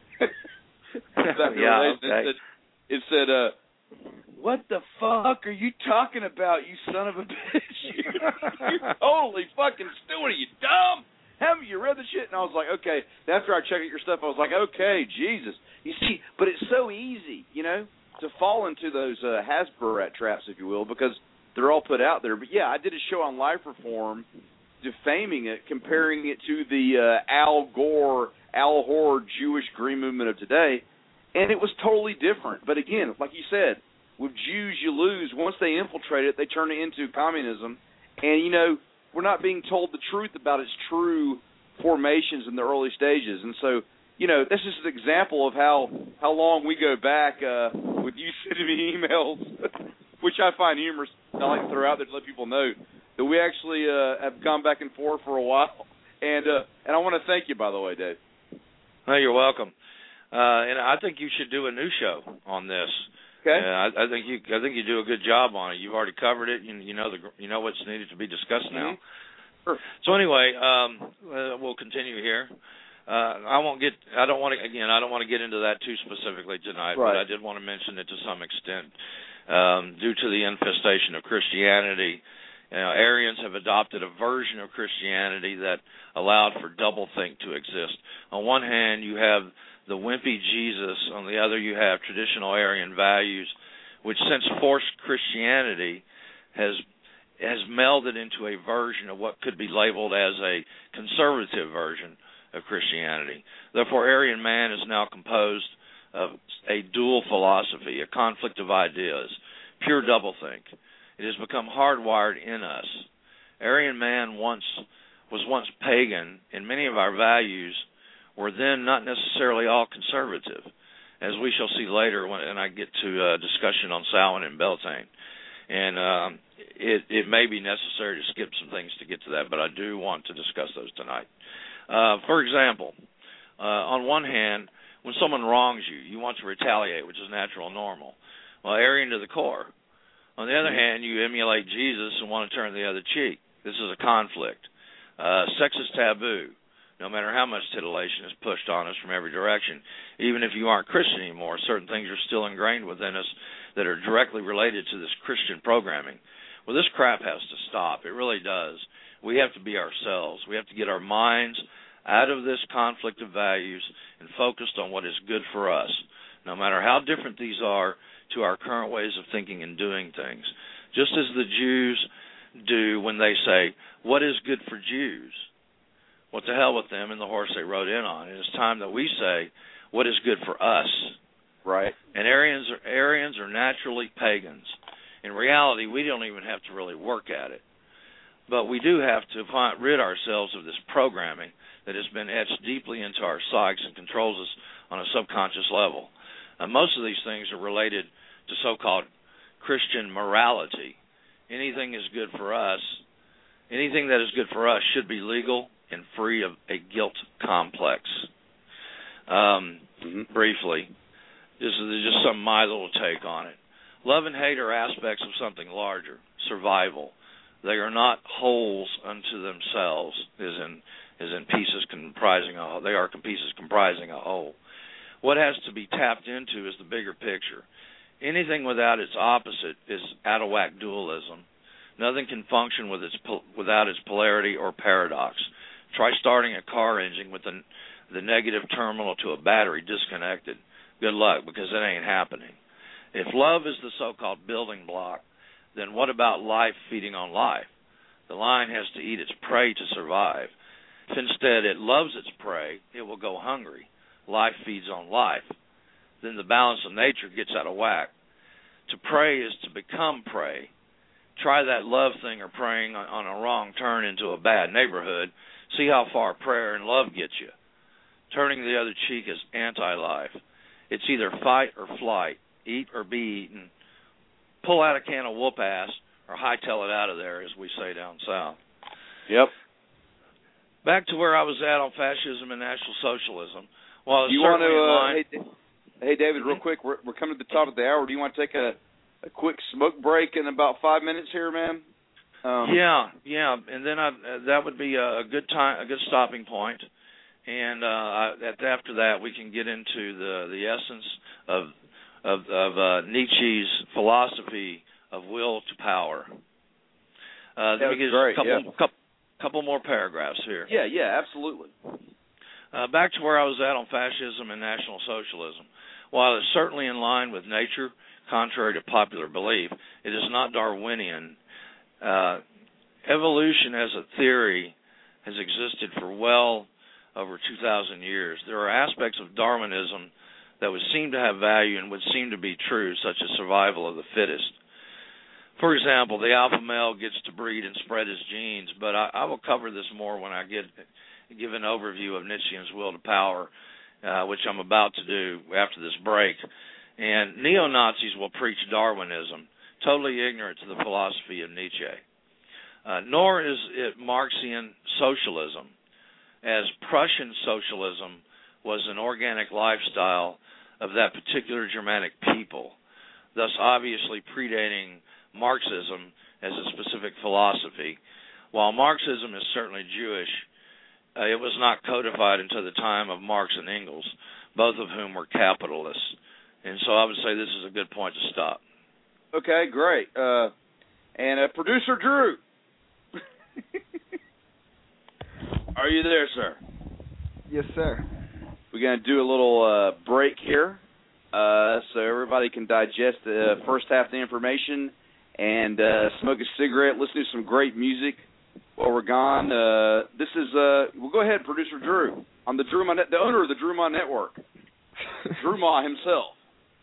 yeah, okay. It said, it said uh, what the fuck are you talking about, you son of a bitch? You're totally fucking stupid. Are you dumb? Haven't you read the shit? And I was like, okay. After I checked out your stuff, I was like, okay, Jesus. You see, but it's so easy, you know, to fall into those uh, Hasbro traps, if you will, because they're all put out there. But, yeah, I did a show on life reform, defaming it, comparing it to the uh, Al Gore, Al Gore Jewish Green Movement of today, and it was totally different. But, again, like you said, with Jews you lose. Once they infiltrate it, they turn it into communism. And, you know, we're not being told the truth about its true formations in the early stages. And so, you know, this is an example of how, how long we go back uh, with you sending me emails, which I find humorous. I like to throw out there to let people know that we actually uh, have gone back and forth for a while. And uh, and I want to thank you, by the way, Dave. Oh, you're welcome. Uh, and I think you should do a new show on this. Okay. Uh, I, I think you I think you do a good job on it. You've already covered it. You, you know the you know what's needed to be discussed now. Mm-hmm. Sure. So anyway, um, uh, we'll continue here. Uh, I won't get. I don't want to. Again, I don't want to get into that too specifically tonight. Right. But I did want to mention it to some extent. Um, due to the infestation of Christianity, you know, Aryans have adopted a version of Christianity that allowed for doublethink to exist. On one hand, you have the wimpy Jesus. On the other, you have traditional Aryan values, which since forced Christianity has has melded into a version of what could be labeled as a conservative version of Christianity. Therefore, Aryan man is now composed of a dual philosophy, a conflict of ideas, pure doublethink. It has become hardwired in us. Aryan man once was once pagan, and many of our values were then not necessarily all conservative, as we shall see later when and I get to a discussion on Samhain and Beltane. And um, it, it may be necessary to skip some things to get to that, but I do want to discuss those tonight. Uh, for example, uh, on one hand, when someone wrongs you, you want to retaliate, which is natural and normal. Well, Aryan to the core. On the other hand, you emulate Jesus and want to turn the other cheek. This is a conflict. Uh, sex is taboo, no matter how much titillation is pushed on us from every direction. Even if you aren't Christian anymore, certain things are still ingrained within us that are directly related to this Christian programming. Well, this crap has to stop. It really does. We have to be ourselves. We have to get our minds out of this conflict of values and focused on what is good for us, no matter how different these are to our current ways of thinking and doing things. Just as the Jews do when they say, what is good for Jews? What the hell with them and the horse they rode in on. It is time that we say, what is good for us? Right. And Aryans are, Aryans are naturally pagans. In reality, we don't even have to really work at it. But we do have to find, rid ourselves of this programming that has been etched deeply into our psyches and controls us on a subconscious level. Uh, most of these things are related to so-called Christian morality. Anything is good for us. Anything that is good for us should be legal and free of a guilt complex. Um, mm-hmm. Briefly, this is just some of my little take on it. Love and hate are aspects of something larger, survival. They are not wholes unto themselves, as in as in pieces comprising a whole. They are pieces comprising a whole. What has to be tapped into is the bigger picture. Anything without its opposite is out-of-whack dualism. Nothing can function with its without its polarity or paradox. Try starting a car engine with the, the negative terminal to a battery disconnected. Good luck, because it ain't happening. If love is the so-called building block, then what about life feeding on life? The lion has to eat its prey to survive. If instead it loves its prey, it will go hungry. Life feeds on life. Then the balance of nature gets out of whack. To pray is to become prey. Try that love thing or praying on a wrong turn into a bad neighborhood. See how far prayer and love gets you. Turning the other cheek is anti-life. It's either fight or flight, eat or be eaten, pull out a can of whoop ass, or hightail it out of there, as we say down south. Yep. Back to where I was at on fascism and National Socialism. While it's you want certainly to, in uh, line, hey, hey, David, real quick, we're, we're coming to the top of the hour. Do you want to take a, a quick smoke break in about five minutes here, man? Um, yeah, yeah, and then I, uh, that would be a good time, a good stopping point. And uh, I, after that, we can get into the, the essence of of, of uh, Nietzsche's philosophy of will to power. Uh, let me get great, a couple, yeah. couple, couple more paragraphs here. Yeah, yeah, absolutely. Uh, back to where I was at on fascism and National Socialism. While it's certainly in line with nature, contrary to popular belief, it is not Darwinian. Uh, evolution as a theory has existed for well over two thousand years. There are aspects of Darwinism that would seem to have value and would seem to be true, such as survival of the fittest. For example, the alpha male gets to breed and spread his genes, but I, I will cover this more when I get give an overview of Nietzsche's will to power, uh, which I'm about to do after this break. And neo-Nazis will preach Darwinism, totally ignorant to the philosophy of Nietzsche. Uh, nor is it Marxian socialism, as Prussian socialism was an organic lifestyle of that particular Germanic people, thus obviously predating Marxism as a specific philosophy. While Marxism is certainly Jewish, uh, it was not codified until the time of Marx and Engels, both of whom were capitalists. And so I would say this is a good point to stop. Okay, great. Uh, and uh, Producer Drew. Are you there, sir? Yes, sir. We're going to do a little uh, break here uh, so everybody can digest the first half of the information and uh, smoke a cigarette, listen to some great music while we're gone. Uh, this is, uh, well, go ahead, Producer Drew. I'm the Drew Ma, the owner of the Drew Ma Network. Drew Ma himself.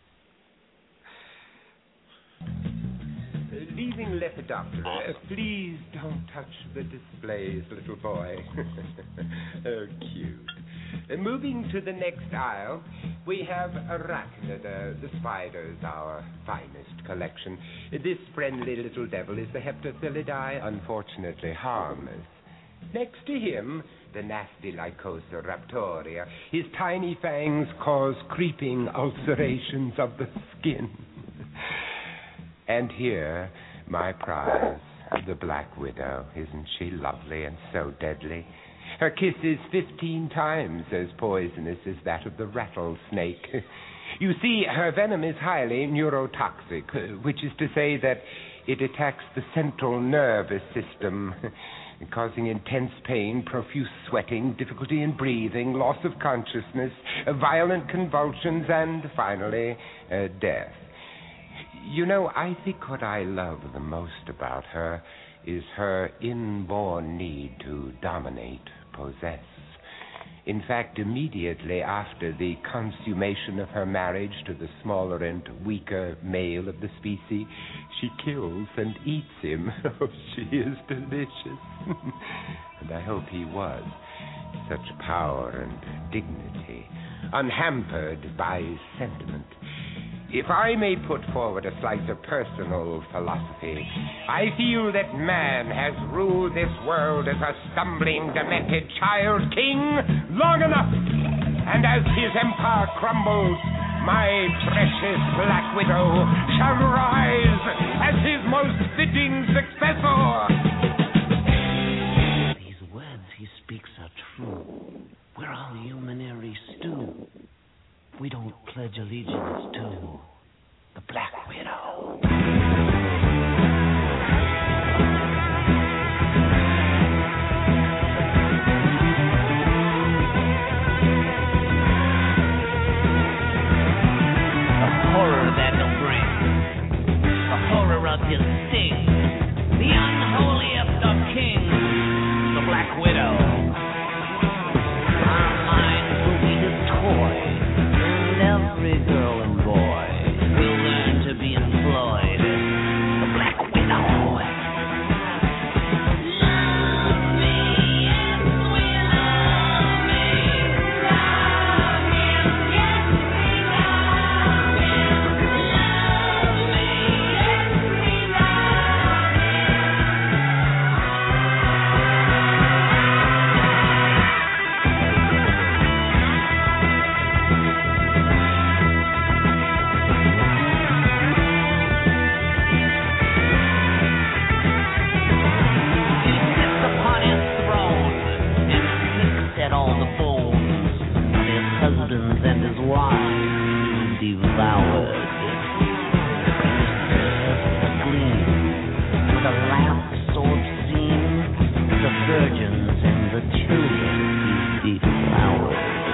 Leaving Lepidoptera, please don't touch the displays, little boy. Oh, cute. Uh, moving to the next aisle, we have Arachnida, the spiders, our finest collection. This friendly little devil is the Heptathelidae, unfortunately harmless. Next to him, the nasty Lycosa raptoria. His tiny fangs cause creeping ulcerations of the skin. And here, my prize, the Black Widow. Isn't she lovely and so deadly? Her kiss is fifteen times as poisonous as that of the rattlesnake. You see, her venom is highly neurotoxic, which is to say that it attacks the central nervous system, causing intense pain, profuse sweating, difficulty in breathing, loss of consciousness, violent convulsions, and finally, uh, death. You know, I think what I love the most about her is her inborn need to dominate, possess. In fact, immediately after the consummation of her marriage to the smaller and weaker male of the species, she kills and eats him. Oh, she is delicious. And I hope he was. Such power and dignity. unhampered by sentiment. If I may put forward a slice of personal philosophy, I feel that man has ruled this world as a stumbling, demented child king long enough. And as his empire crumbles, my precious Black Widow shall rise as his most fitting successor. These words he speaks are true. We're all humanary stew. We don't pledge allegiance to the Black Widow. The horror that he'll bring, the horror of his sting, the unholiest of kings, the Black Widow. Our minds will be his toy. Every girl and boy will learn to be employed. The Black Widow. Love me, yes, we love me. Love him, yes, we love him. Love me, yes, we love all the bones of his husbands and his wives devoured. The gleam, the lamp so obscene, the virgins and the children he deflowered.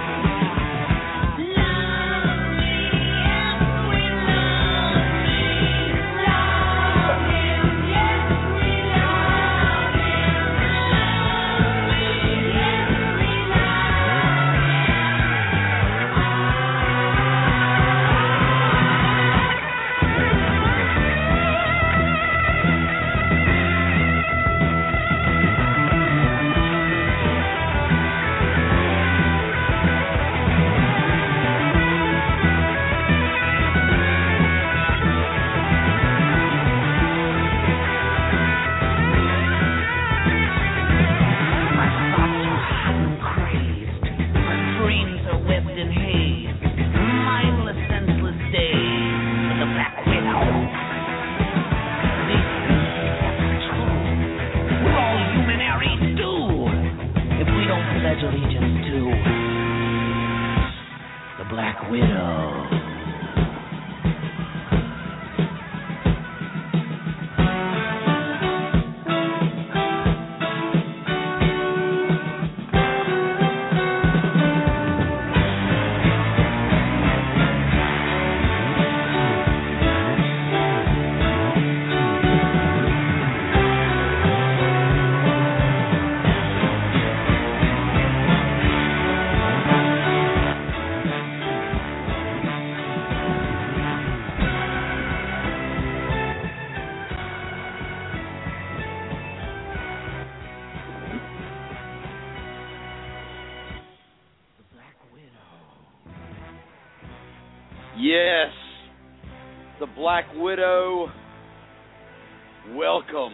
Yes, the Black Widow. Welcome.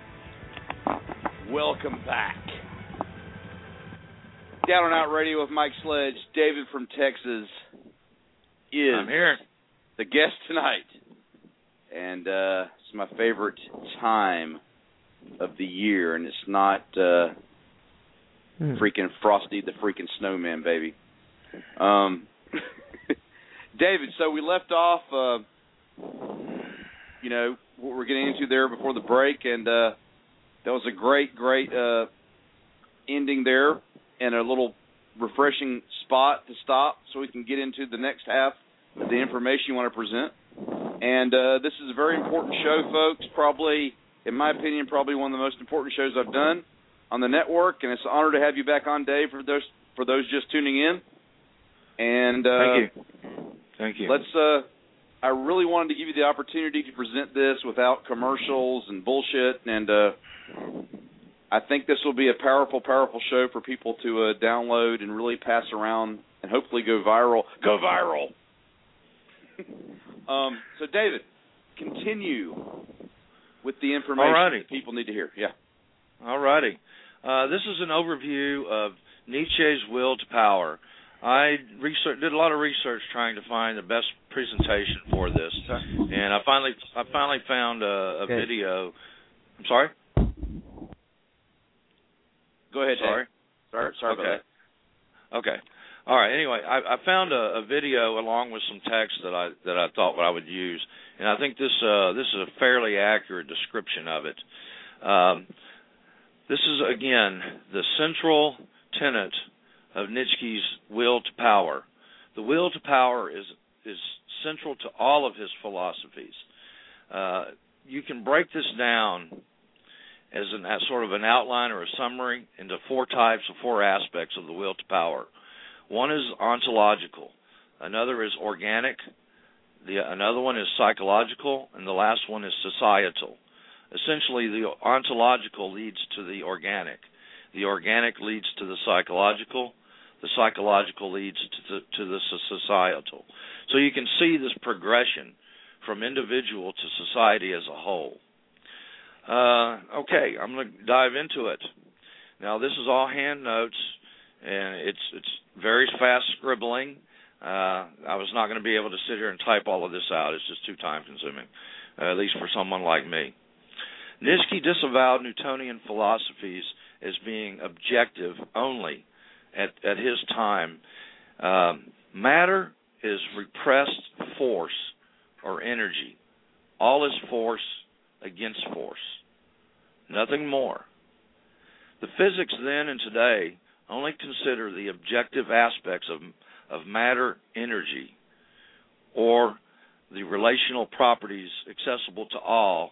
Welcome back. Down and Out Radio with Mike Sledge. David from Texas is I'm here. the guest tonight. And uh, it's my favorite time of the year, and it's not uh, hmm. freaking Frosty the freaking Snowman, baby. Um, David, so we left off, uh, you know, what we're getting into there before the break, and uh, that was a great, great uh, ending there and a little refreshing spot to stop so we can get into the next half of the information you want to present. And uh, this is a very important show, folks, probably, in my opinion, probably one of the most important shows I've done on the network, and it's an honor to have you back on, Dave, for those for those just tuning in. And uh, Thank you. Thank you. Let's. Uh, I really wanted to give you the opportunity to present this without commercials and bullshit, and uh, I think this will be a powerful, powerful show for people to uh, download and really pass around and hopefully go viral. Go viral! um, so, David, continue with the information Alrighty. that people need to hear. Yeah. All righty. Uh, this is an overview of Nietzsche's Will to Power. I research, did a lot of research trying to find the best presentation for this, and I finally I finally found a, a Okay. video. I'm sorry? Go ahead, Sorry? Dave. Sorry, sorry okay. about that. Okay. All right. Anyway, I, I found a, a video along with some text that I that I thought I would use, and I think this uh, this is a fairly accurate description of it. Um, this is again the central tenet of Nietzsche's Will to Power. The will to power is is central to all of his philosophies. Uh, you can break this down as, an, as sort of an outline or a summary into four types or four aspects of the will to power. One is ontological, another is organic, the, another one is psychological, and the last one is societal. Essentially, the ontological leads to the organic. The organic leads to the psychological. The psychological leads to the, to the societal. So you can see this progression from individual to society as a whole. Uh, okay, I'm going to dive into it. Now, this is all hand notes, and it's it's very fast scribbling. Uh, I was not going to be able to sit here and type all of this out. It's just too time-consuming, uh, at least for someone like me. Nietzsche disavowed Newtonian philosophies as being objective only at, at his time. Um, matter is repressed force or energy. All is force against force. Nothing more. The physics then and today only consider the objective aspects of, of matter energy or the relational properties accessible to all,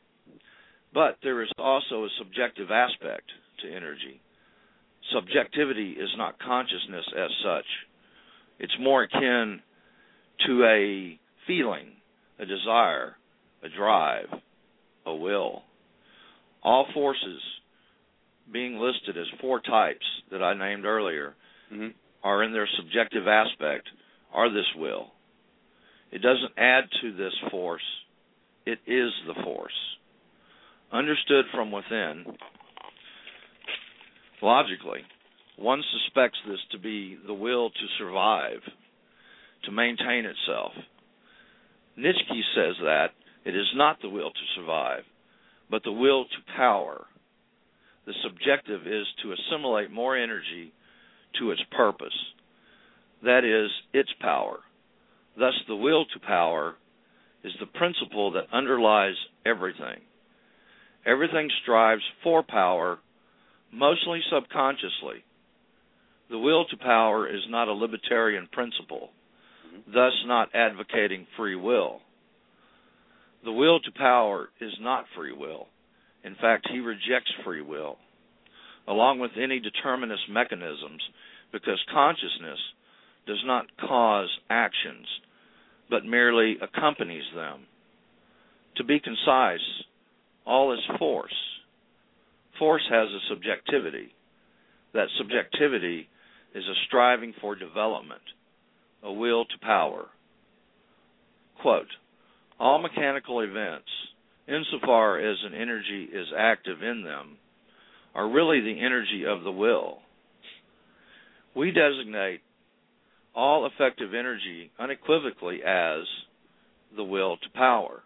but there is also a subjective aspect to energy. Subjectivity is not consciousness as such. It's more akin to a feeling, a desire, a drive, a will. All forces being listed as four types that I named earlier mm-hmm. are in their subjective aspect, are this will. It doesn't add to this force. It is the force. Understood from within, logically, one suspects this to be the will to survive, to maintain itself. Nietzsche says that it is not the will to survive, but the will to power. The subjective is to assimilate more energy to its purpose, that is, its power. Thus, the will to power is the principle that underlies everything. Everything strives for power, mostly subconsciously. The will to power is not a libertarian principle, thus not advocating free will. The will to power is not free will. In fact, he rejects free will, along with any determinist mechanisms, because consciousness does not cause actions, but merely accompanies them. To be concise, all is force. Force has a subjectivity. That subjectivity is a striving for development, a will to power. Quote, all mechanical events, insofar as an energy is active in them, are really the energy of the will. We designate all effective energy unequivocally as the will to power.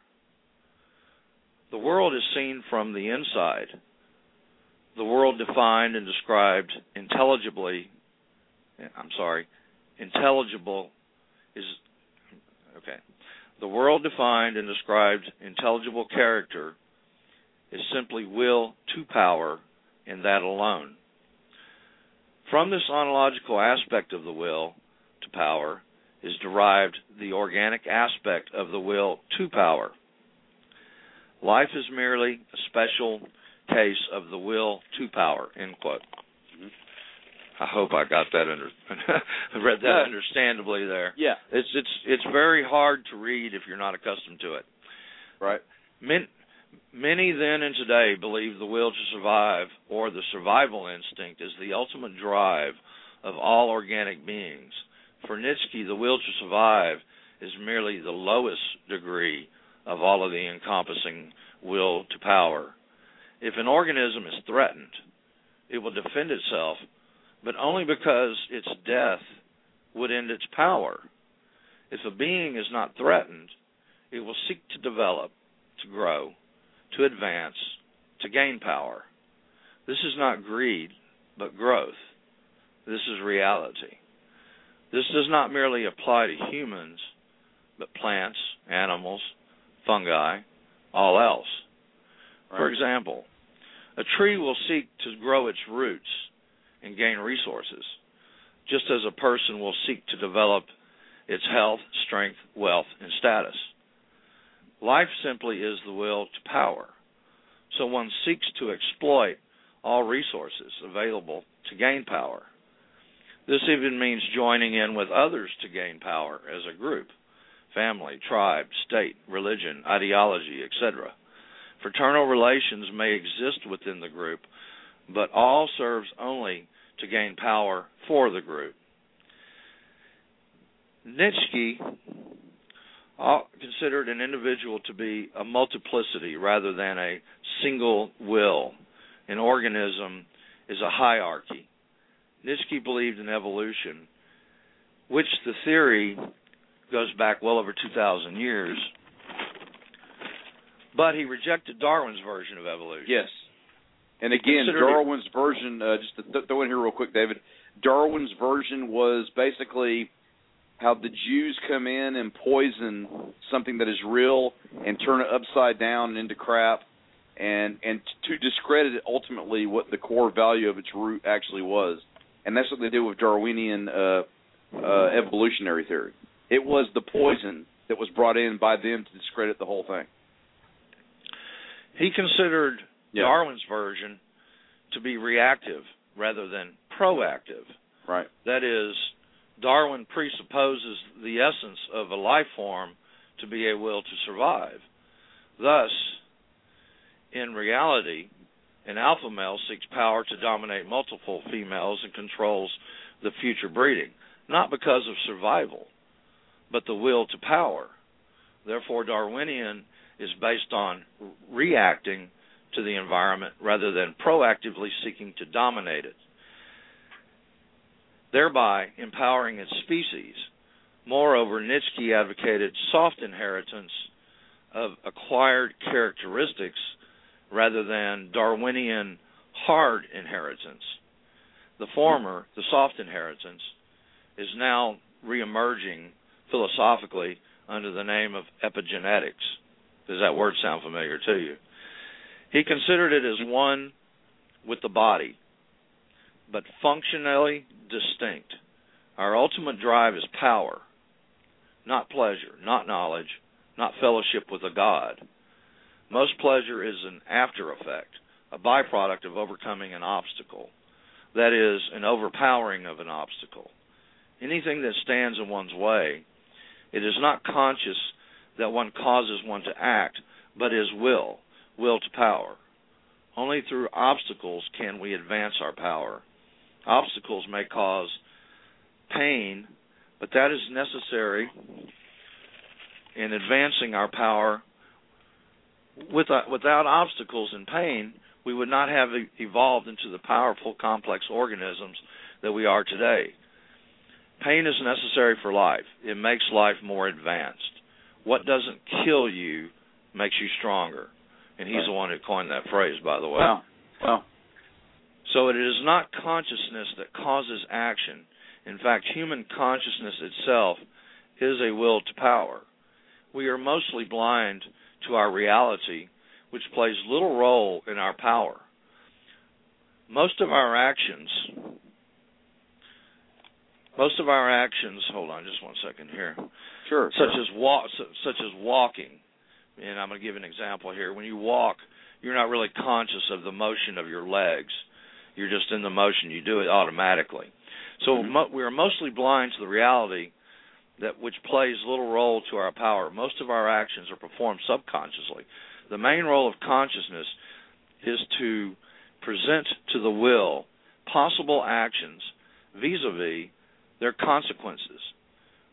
The world is seen from the inside. The world defined and described intelligibly, I'm sorry, intelligible is, okay. The world defined and described intelligible character is simply will to power, and that alone. From this ontological aspect of the will to power is derived the organic aspect of the will to power. Life is merely a special case of the will to power, end quote. Mm-hmm. I hope I got that under read that yeah. understandably there. Yeah. It's it's it's very hard to read if you're not accustomed to it. Right. Many, many then and today believe the will to survive or the survival instinct is the ultimate drive of all organic beings, For Nietzsche, the will to survive is merely the lowest degree of all of the encompassing will to power. If an organism is threatened, it will defend itself, but only because its death would end its power. If a being is not threatened, it will seek to develop, to grow, to advance, to gain power. This is not greed, but growth. This is reality. This does not merely apply to humans, but plants, animals, fungi, all else. Right. For example, a tree will seek to grow its roots and gain resources, just as a person will seek to develop its health, strength, wealth, and status. Life simply is the will to power. So one seeks to exploit all resources available to gain power. This even means joining in with others to gain power as a group, family, tribe, state, religion, ideology, et cetera. Fraternal relations may exist within the group, but all serves only to gain power for the group. Nietzsche considered an individual to be a multiplicity rather than a single will. An organism is a hierarchy. Nietzsche believed in evolution, which the theory goes back well over two thousand years, but he rejected Darwin's version of evolution. Yes. And again, Darwin's version, uh, just to th- throw in here real quick, David, Darwin's version was basically how the Jews come in and poison something that is real and turn it upside down and into crap, and, and to discredit ultimately what the core value of its root actually was. And that's what they did with Darwinian uh, uh, evolutionary theory. It was the poison that was brought in by them to discredit the whole thing. He considered yeah. Darwin's version to be reactive rather than proactive. Right. That is, Darwin presupposes the essence of a life form to be a will to survive. Thus, in reality, an alpha male seeks power to dominate multiple females and controls the future breeding, not because of survival, but the will to power. Therefore, Darwinian is based on reacting to the environment rather than proactively seeking to dominate it, thereby empowering its species. Moreover, Nietzsche advocated soft inheritance of acquired characteristics rather than Darwinian hard inheritance. The former, the soft inheritance, is now reemerging philosophically under the name of epigenetics. Does that word sound familiar to you? He considered it as one with the body, but functionally distinct. Our ultimate drive is power, not pleasure, not knowledge, not fellowship with a God. Most pleasure is an after effect, a byproduct of overcoming an obstacle. That is, an overpowering of an obstacle. Anything that stands in one's way, it is not conscious that one causes one to act, but is will, will to power. Only through obstacles can we advance our power. Obstacles may cause pain, but that is necessary in advancing our power. Without, without obstacles and pain, we would not have evolved into the powerful, complex organisms that we are today. Pain is necessary for life. It makes life more advanced. What doesn't kill you makes you stronger. And he's right. the one who coined that phrase, by the way. Wow. Wow. So it is not consciousness that causes action. In fact, human consciousness itself is a will to power. We are mostly blind to our reality, which plays little role in our power. Most of our actions, most of our actions, hold on just one second here. Sure. Such sure. as walk, such as walking, and I'm going to give an example here. When you walk, you're not really conscious of the motion of your legs. You're just in the motion. You do it automatically. So mm-hmm. mo- we are mostly blind to the reality that which plays little role to our power. Most of our actions are performed subconsciously. The main role of consciousness is to present to the will possible actions vis-a-vis their consequences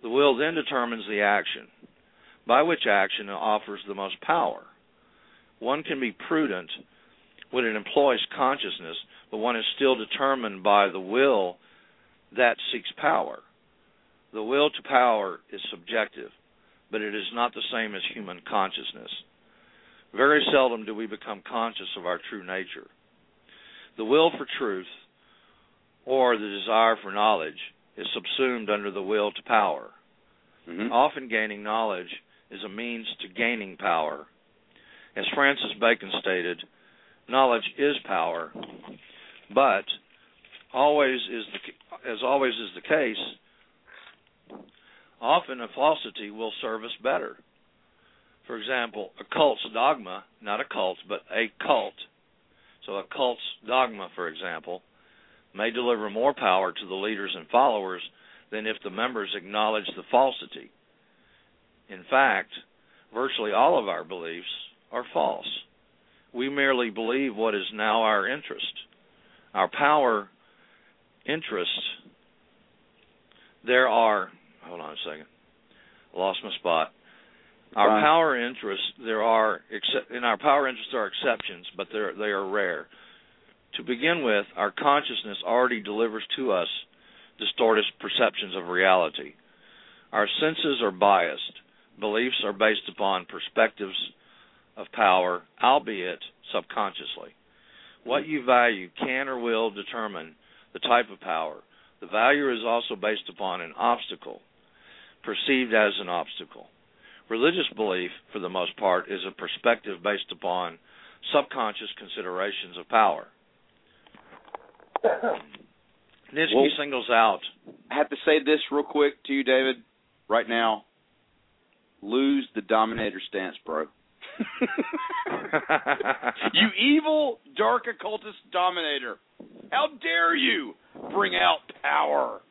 The will then determines the action, by which action it offers the most power. One can be prudent when it employs consciousness, but one is still determined by the will that seeks power. The will to power is subjective, but it is not the same as human consciousness. Very seldom do we become conscious of our true nature. The will for truth, or the desire for knowledge, is subsumed under the will to power. Mm-hmm. Often gaining knowledge is a means to gaining power. As Francis Bacon stated, knowledge is power, but always is the, as always is the case, often a falsity will serve us better. For example, a cult's dogma, not a cult, but a cult. So a cult's dogma, for example, may deliver more power to the leaders and followers than if the members acknowledge the falsity. In fact, virtually all of our beliefs are false. We merely believe what is now our interest. Our power interests, there are, hold on a second, lost my spot. Our right. power interests, there are, in our power interests there are exceptions, but they're, they are rare. To begin with, our consciousness already delivers to us distorted perceptions of reality. Our senses are biased. Beliefs are based upon perspectives of power, albeit subconsciously. What you value can or will determine the type of power. The value is also based upon an obstacle, perceived as an obstacle. Religious belief, for the most part, is a perspective based upon subconscious considerations of power. Nietzsche well, singles out... I have to say this real quick to you, David, right now. Lose the dominator stance, bro. You evil, dark occultist dominator. How dare you bring out power?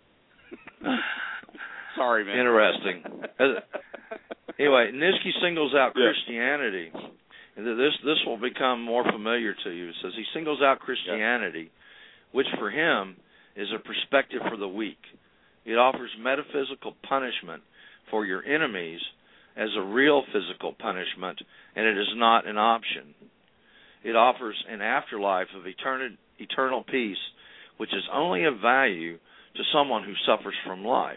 Sorry, man. Interesting. Anyway, Nietzsche singles out Christianity. And this this will become more familiar to you. It says he singles out Christianity, which for him is a perspective for the weak. It offers metaphysical punishment for your enemies as a real physical punishment, and it is not an option. It offers an afterlife of eternal, eternal peace, which is only of value to someone who suffers from life.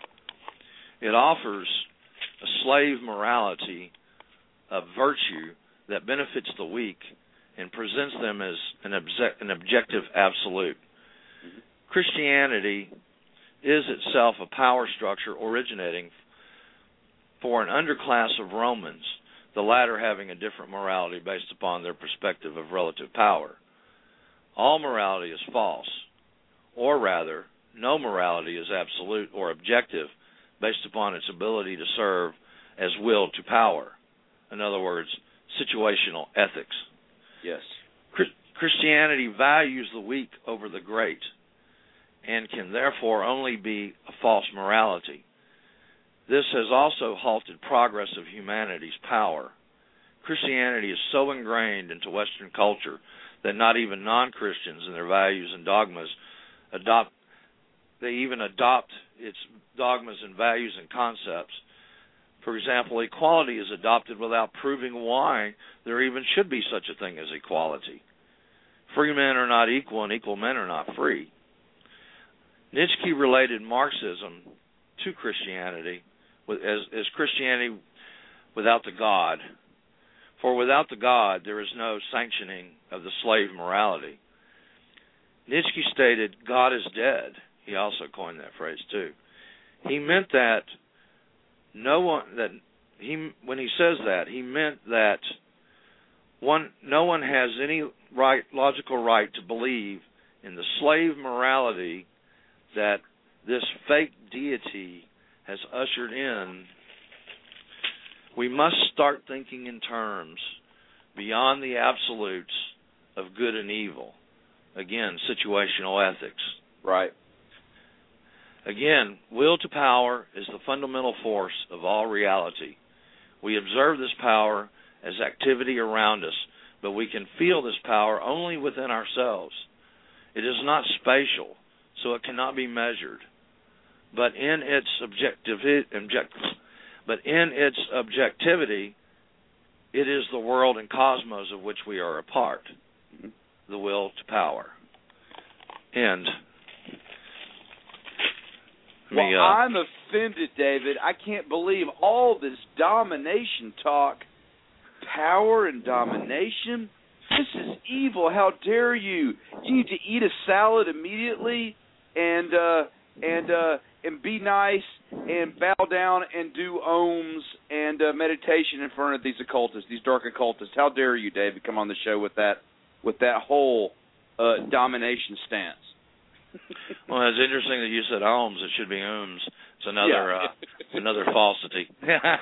It offers a slave morality of virtue that benefits the weak and presents them as an, obje- an objective absolute. Mm-hmm. Christianity is itself a power structure originating for an underclass of Romans, the latter having a different morality based upon their perspective of relative power. All morality is false, or rather, no morality is absolute or objective based upon its ability to serve as will to power. In other words, situational ethics. Yes. Christianity values the weak over the great and can therefore only be a false morality. This has also halted progress of humanity's power. Christianity is so ingrained into Western culture that not even non-Christians in their values and dogmas adopt, they even adopt its dogmas and values and concepts. For example, equality is adopted without proving why there even should be such a thing as equality. Free men are not equal and equal men are not free. Nietzsche related Marxism to Christianity as, as Christianity without the God. For without the God, there is no sanctioning of the slave morality. Nietzsche stated, God is dead. He also coined that phrase too. He meant that no one that he when he says that he meant that one no one has any right logical right to believe in the slave morality that this fake deity has ushered in. We must start thinking in terms beyond the absolutes of good and evil. Again, situational ethics. Right. Again, will to power is the fundamental force of all reality. We observe this power as activity around us, but we can feel this power only within ourselves. It is not spatial, so it cannot be measured. but in its objective, object, but in its objectivity, it is the world and cosmos of which we are a part. Mm-hmm. The will to power. End. Well, me, uh, I'm offended, David. I can't believe all this domination talk, power and domination. This is evil. How dare you? You need to eat a salad immediately and uh, and uh, and be nice and bow down and do ohms and uh, meditation in front of these occultists, these dark occultists. How dare you, David, come on the show with that with that whole uh, domination stance? Well, it's interesting that you said ohms. It should be ohms. It's another yeah. uh, another falsity.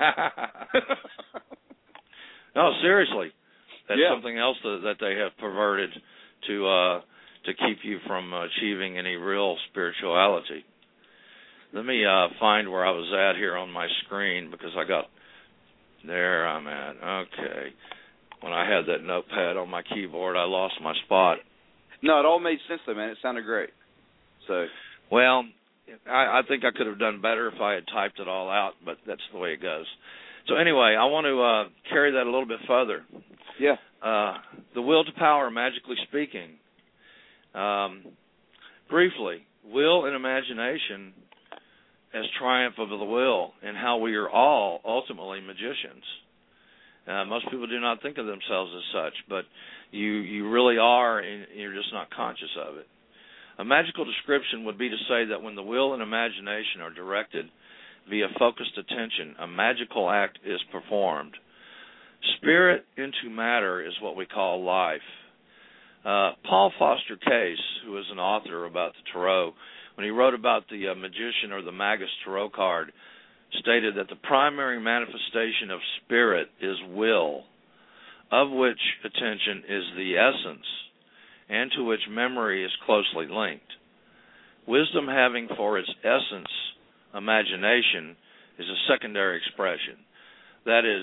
No, seriously. That's yeah. something else that, that they have perverted to uh, to keep you from achieving any real spirituality. Let me uh, find where I was at here on my screen, because I got there. I'm at okay. When I had that notepad on my keyboard, I lost my spot. No, it all made sense, though, man. It sounded great. So, well, I, I think I could have done better if I had typed it all out, but that's the way it goes. So anyway, I want to uh, carry that a little bit further. Yeah. Uh, the will to power, magically speaking. Um, briefly, will and imagination as triumph of the will, and how we are all ultimately magicians. Uh, most people do not think of themselves as such, but you you really are, and you're just not conscious of it. A magical description would be to say that when the will and imagination are directed via focused attention, a magical act is performed. Spirit into matter is what we call life. Uh, Paul Foster Case, who is an author about the tarot, when he wrote about the uh, magician or the Magus tarot card, stated that the primary manifestation of spirit is will, of which attention is the essence, and to which memory is closely linked. Wisdom, having for its essence imagination, is a secondary expression. That is,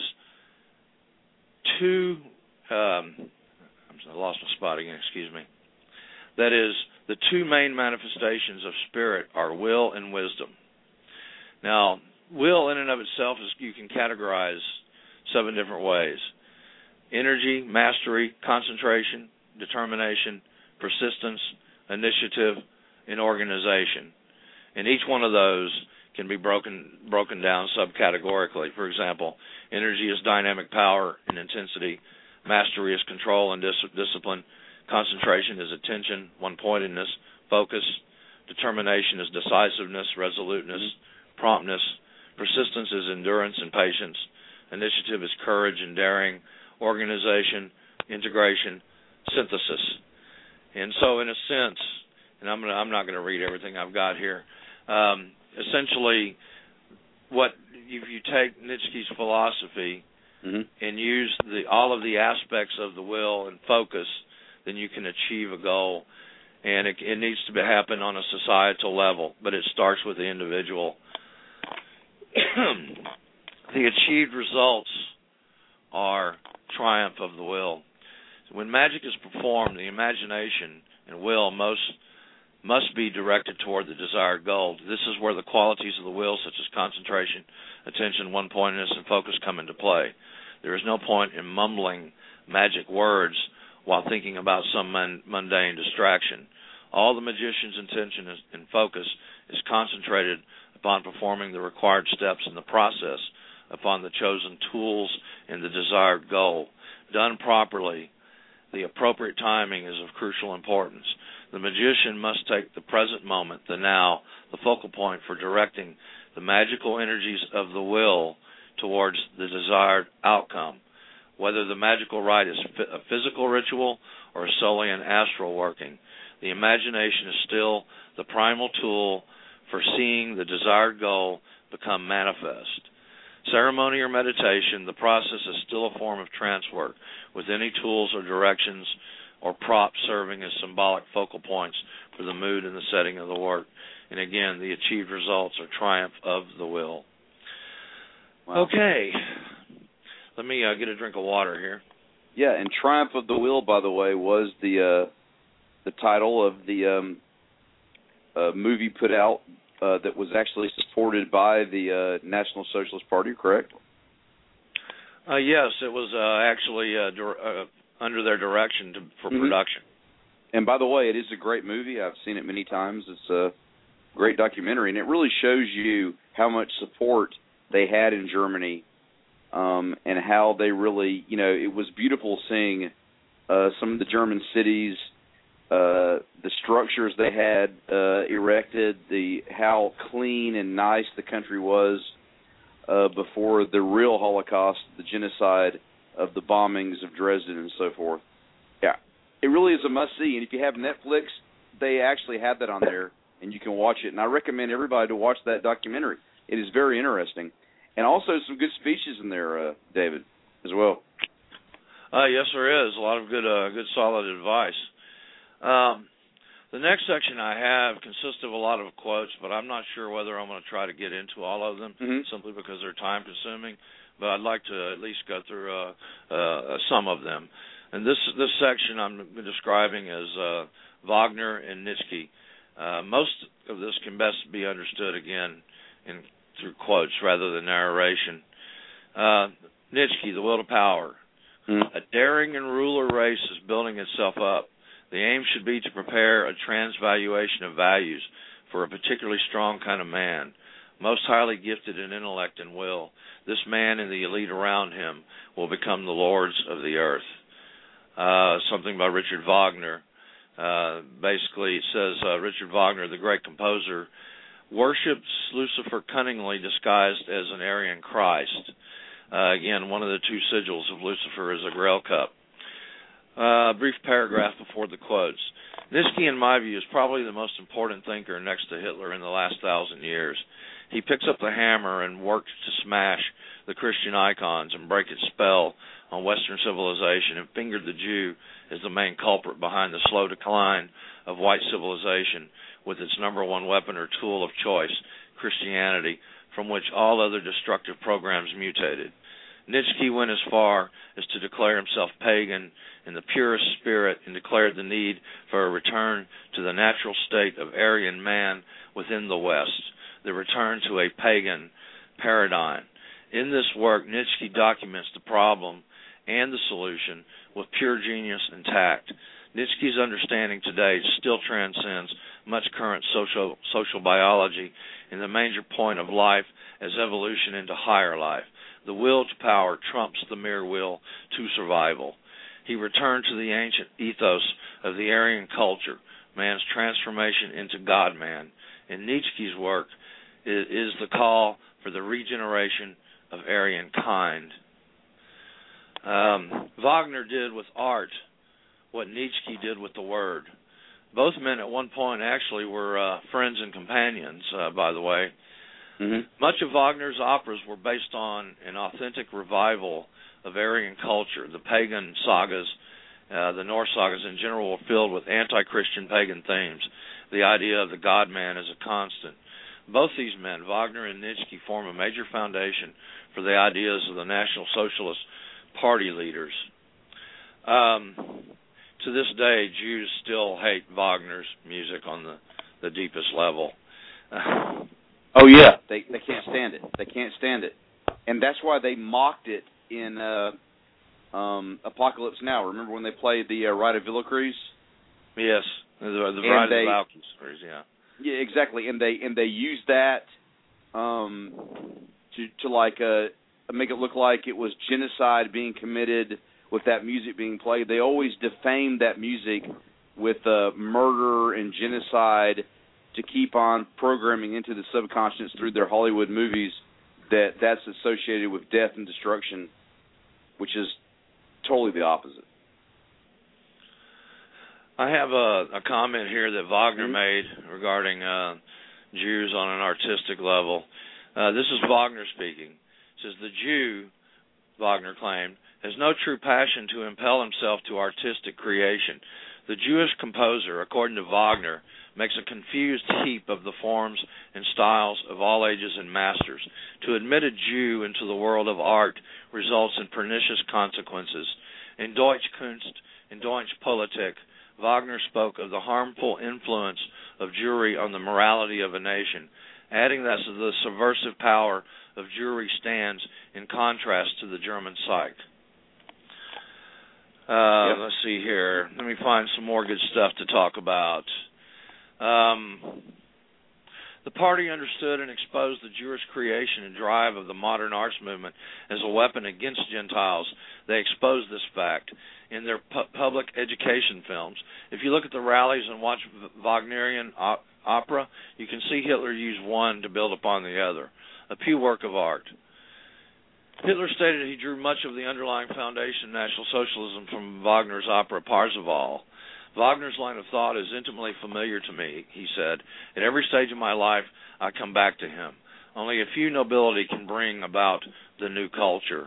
two, um, I lost my spot again, excuse me. That is, the two main manifestations of spirit are will and wisdom. Now, will in and of itself is, you can categorize seven different ways: energy, mastery, concentration, determination, persistence, initiative, and organization. And each one of those can be broken broken down subcategorically. For example, energy is dynamic power and intensity. Mastery is control and dis- discipline. Concentration is attention, one-pointedness, focus. Determination is decisiveness, resoluteness, promptness. Persistence is endurance and patience. Initiative is courage and daring. Organization, integration, synthesis. And so, in a sense, and I'm gonna, I'm not going to read everything I've got here. Um, essentially, what if you take Nietzsche's philosophy mm-hmm. and use the, all of the aspects of the will and focus, then you can achieve a goal. And it, it needs to be, happen on a societal level, but it starts with the individual. The achieved results are triumph of the will. When magic is performed, the imagination and will most must be directed toward the desired goal. This is where the qualities of the will, such as concentration, attention, one-pointedness, and focus, come into play. There is no point in mumbling magic words while thinking about some mundane distraction. All the magician's intention and focus is concentrated upon performing the required steps in the process, upon the chosen tools and the desired goal. Done properly, the appropriate timing is of crucial importance. The magician must take the present moment, the now, the focal point for directing the magical energies of the will towards the desired outcome. Whether the magical rite is a physical ritual or solely an astral working, the imagination is still the primal tool for seeing the desired goal become manifest. Ceremony or meditation, the process is still a form of trance work, with any tools or directions or props serving as symbolic focal points for the mood and the setting of the work. And again, the achieved results are triumph of the will. Wow. Okay. Let me uh, get a drink of water here. Yeah, and Triumph of the Will, by the way, was the uh, the title of the um, uh, movie put out uh, that was actually supported by the uh, National Socialist Party, correct? Uh, yes, it was uh, actually uh, dir- uh, under their direction to, for mm-hmm. production. And by the way, it is a great movie. I've seen it many times. It's a great documentary, and it really shows you how much support they had in Germany, um, and how they really, you know, it was beautiful seeing uh, some of the German cities, uh, the structures they had uh, erected, the how clean and nice the country was uh, before the real Holocaust, the genocide of the bombings of Dresden and so forth. Yeah, it really is a must-see, and if you have Netflix, they actually have that on there, and you can watch it. And I recommend everybody to watch that documentary. It is very interesting. And also some good speeches in there, uh, David, as well. Uh, yes, there is. A lot of good, uh, good, solid advice. Um, the next section I have consists of a lot of quotes, but I'm not sure whether I'm going to try to get into all of them, mm-hmm. simply because they're time-consuming. But I'd like to at least go through uh, uh, some of them. And this this section I'm describing as uh, Wagner and Nietzsche. Uh, most of this can best be understood, again, in through quotes rather than narration. Uh, Nietzsche, The Will to Power. Mm-hmm. A daring and ruler race is building itself up. The aim should be to prepare a transvaluation of values for a particularly strong kind of man, most highly gifted in intellect and will. This man and the elite around him will become the lords of the earth. Uh, something by Richard Wagner. Uh, basically, it says uh, Richard Wagner, the great composer, worships Lucifer cunningly disguised as an Aryan Christ. Uh, again, one of the two sigils of Lucifer is a Grail cup. Uh, a brief paragraph before the quotes. Nietzsche, in my view, is probably the most important thinker next to Hitler in the last thousand years. He picks up the hammer and works to smash the Christian icons and break its spell on Western civilization, and fingered the Jew as the main culprit behind the slow decline of white civilization with its number one weapon or tool of choice, Christianity, from which all other destructive programs mutated. Nietzsche went as far as to declare himself pagan in the purest spirit and declared the need for a return to the natural state of Aryan man within the West, the return to a pagan paradigm. In this work, Nietzsche documents the problem and the solution with pure genius and tact. Nietzsche's understanding today still transcends much current social social biology in the major point of life as evolution into higher life. The will to power trumps the mere will to survival. He returned to the ancient ethos of the Aryan culture, man's transformation into God-man. In Nietzsche's work is, is the call for the regeneration of Aryan kind. Um, Wagner did with art what Nietzsche did with the word. Both men at one point actually were uh, friends and companions, uh, by the way. Mm-hmm. Much of Wagner's operas were based on an authentic revival of Aryan culture. The pagan sagas, uh, the Norse sagas in general, were filled with anti-Christian pagan themes. The idea of the God-man is a constant. Both these men, Wagner and Nietzsche, form a major foundation for the ideas of the National Socialist Party leaders. Um, to this day, Jews still hate Wagner's music on the, the deepest level. Oh, yeah. They they can't stand it. They can't stand it. And that's why they mocked it in uh, um, Apocalypse Now. Remember when they played the uh, Ride of Villacruz? Yes, the, the Ride they, of Valkyries, yeah. Yeah, exactly. And they and they used that um, to, to like uh, make it look like it was genocide being committed with that music being played. They always defamed that music with uh, murder and genocide to keep on programming into the subconscious through their Hollywood movies that that's associated with death and destruction, which is totally the opposite. I have a, a comment here that Wagner mm-hmm. made regarding uh, Jews on an artistic level. Uh, this is Wagner speaking. It says, the Jew, Wagner claimed, has no true passion to impel himself to artistic creation. The Jewish composer, according to Wagner, makes a confused heap of the forms and styles of all ages and masters. To admit a Jew into the world of art results in pernicious consequences. In Deutsche Kunst, in Deutsche Politik, Wagner spoke of the harmful influence of Jewry on the morality of a nation, adding that the subversive power of Jewry stands in contrast to the German Psych. Uh, yep. Let's see here. Let me find some more good stuff to talk about. Um, the party understood and exposed the Jewish creation and drive of the modern arts movement as a weapon against Gentiles. They exposed this fact in their pu- public education films. If you look at the rallies and watch Wagnerian op- opera, you can see Hitler use one to build upon the other, a pure work of art. Hitler stated he drew much of the underlying foundation of National Socialism from Wagner's opera Parzival. Wagner's line of thought is intimately familiar to me, he said. At every stage of my life, I come back to him. Only a few nobility can bring about the new culture.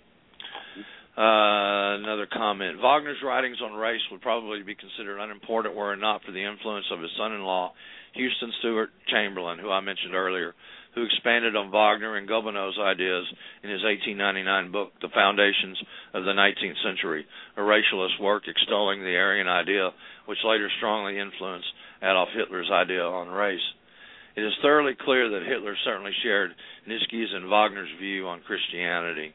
Uh, another comment. Wagner's writings on race would probably be considered unimportant were it not for the influence of his son-in-law, Houston Stewart Chamberlain, who I mentioned earlier, who expanded on Wagner and Gobineau's ideas in his eighteen ninety-nine book, The Foundations of the Nineteenth Century, a racialist work extolling the Aryan idea, which later strongly influenced Adolf Hitler's idea on race. It is thoroughly clear that Hitler certainly shared Nietzsche's and Wagner's view on Christianity.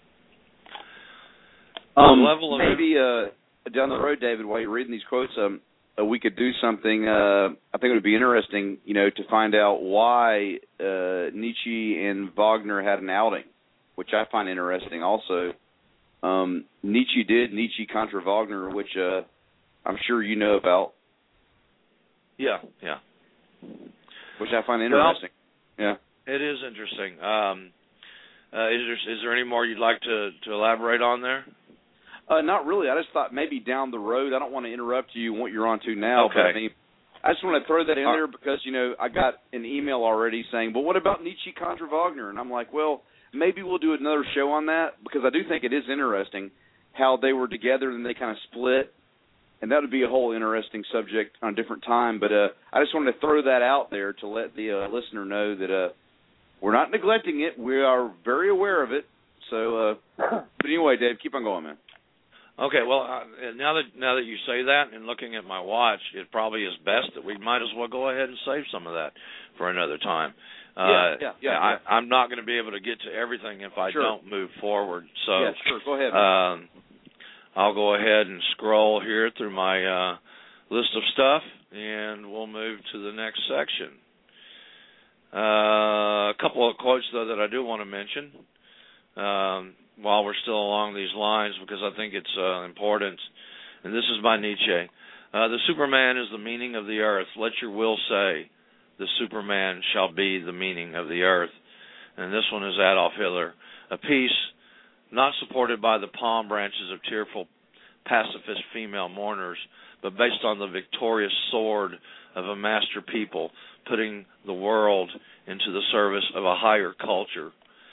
Um, level of maybe uh, down the road, David, while you're reading these quotes, um, uh, we could do something. Uh, I think it would be interesting, you know, to find out why uh, Nietzsche and Wagner had an outing, which I find interesting. Also, um, Nietzsche did Nietzsche contra Wagner, which uh, I'm sure you know about. Yeah, yeah. Which I find interesting. Well, yeah, it is interesting. Um, uh, is there is there any more you'd like to, to elaborate on there? Uh, not really. I just thought maybe down the road. I don't want to interrupt you and what you're on to now. Okay. But I mean, I just want to throw that in Uh, there because, you know, I got an email already saying, well, what about Nietzsche contra Wagner? And I'm like, well, maybe we'll do another show on that because I do think it is interesting how they were together and they kind of split. And that would be a whole interesting subject on a different time. But uh, I just wanted to throw that out there to let the uh, listener know that uh, we're not neglecting it. We are very aware of it. So, uh, but anyway, Dave, keep on going, man. Okay, well, uh, now that now that you say that, and looking at my watch, it probably is best that we might as well go ahead and save some of that for another time. Uh, yeah, yeah, yeah. I, yeah. I'm not going to be able to get to everything if I sure. don't move forward. So, yeah, sure. Go ahead. Man. Um, I'll go ahead and scroll here through my uh, list of stuff, and we'll move to the next section. Uh, a couple of quotes, though, that I do want to mention. Um, while we're still along these lines, because I think it's uh, important. And this is by Nietzsche. Uh, the Superman is the meaning of the earth. Let your will say, the Superman shall be the meaning of the earth. And this one is Adolf Hitler. A peace not supported by the palm branches of tearful pacifist female mourners, but based on the victorious sword of a master people, putting the world into the service of a higher culture.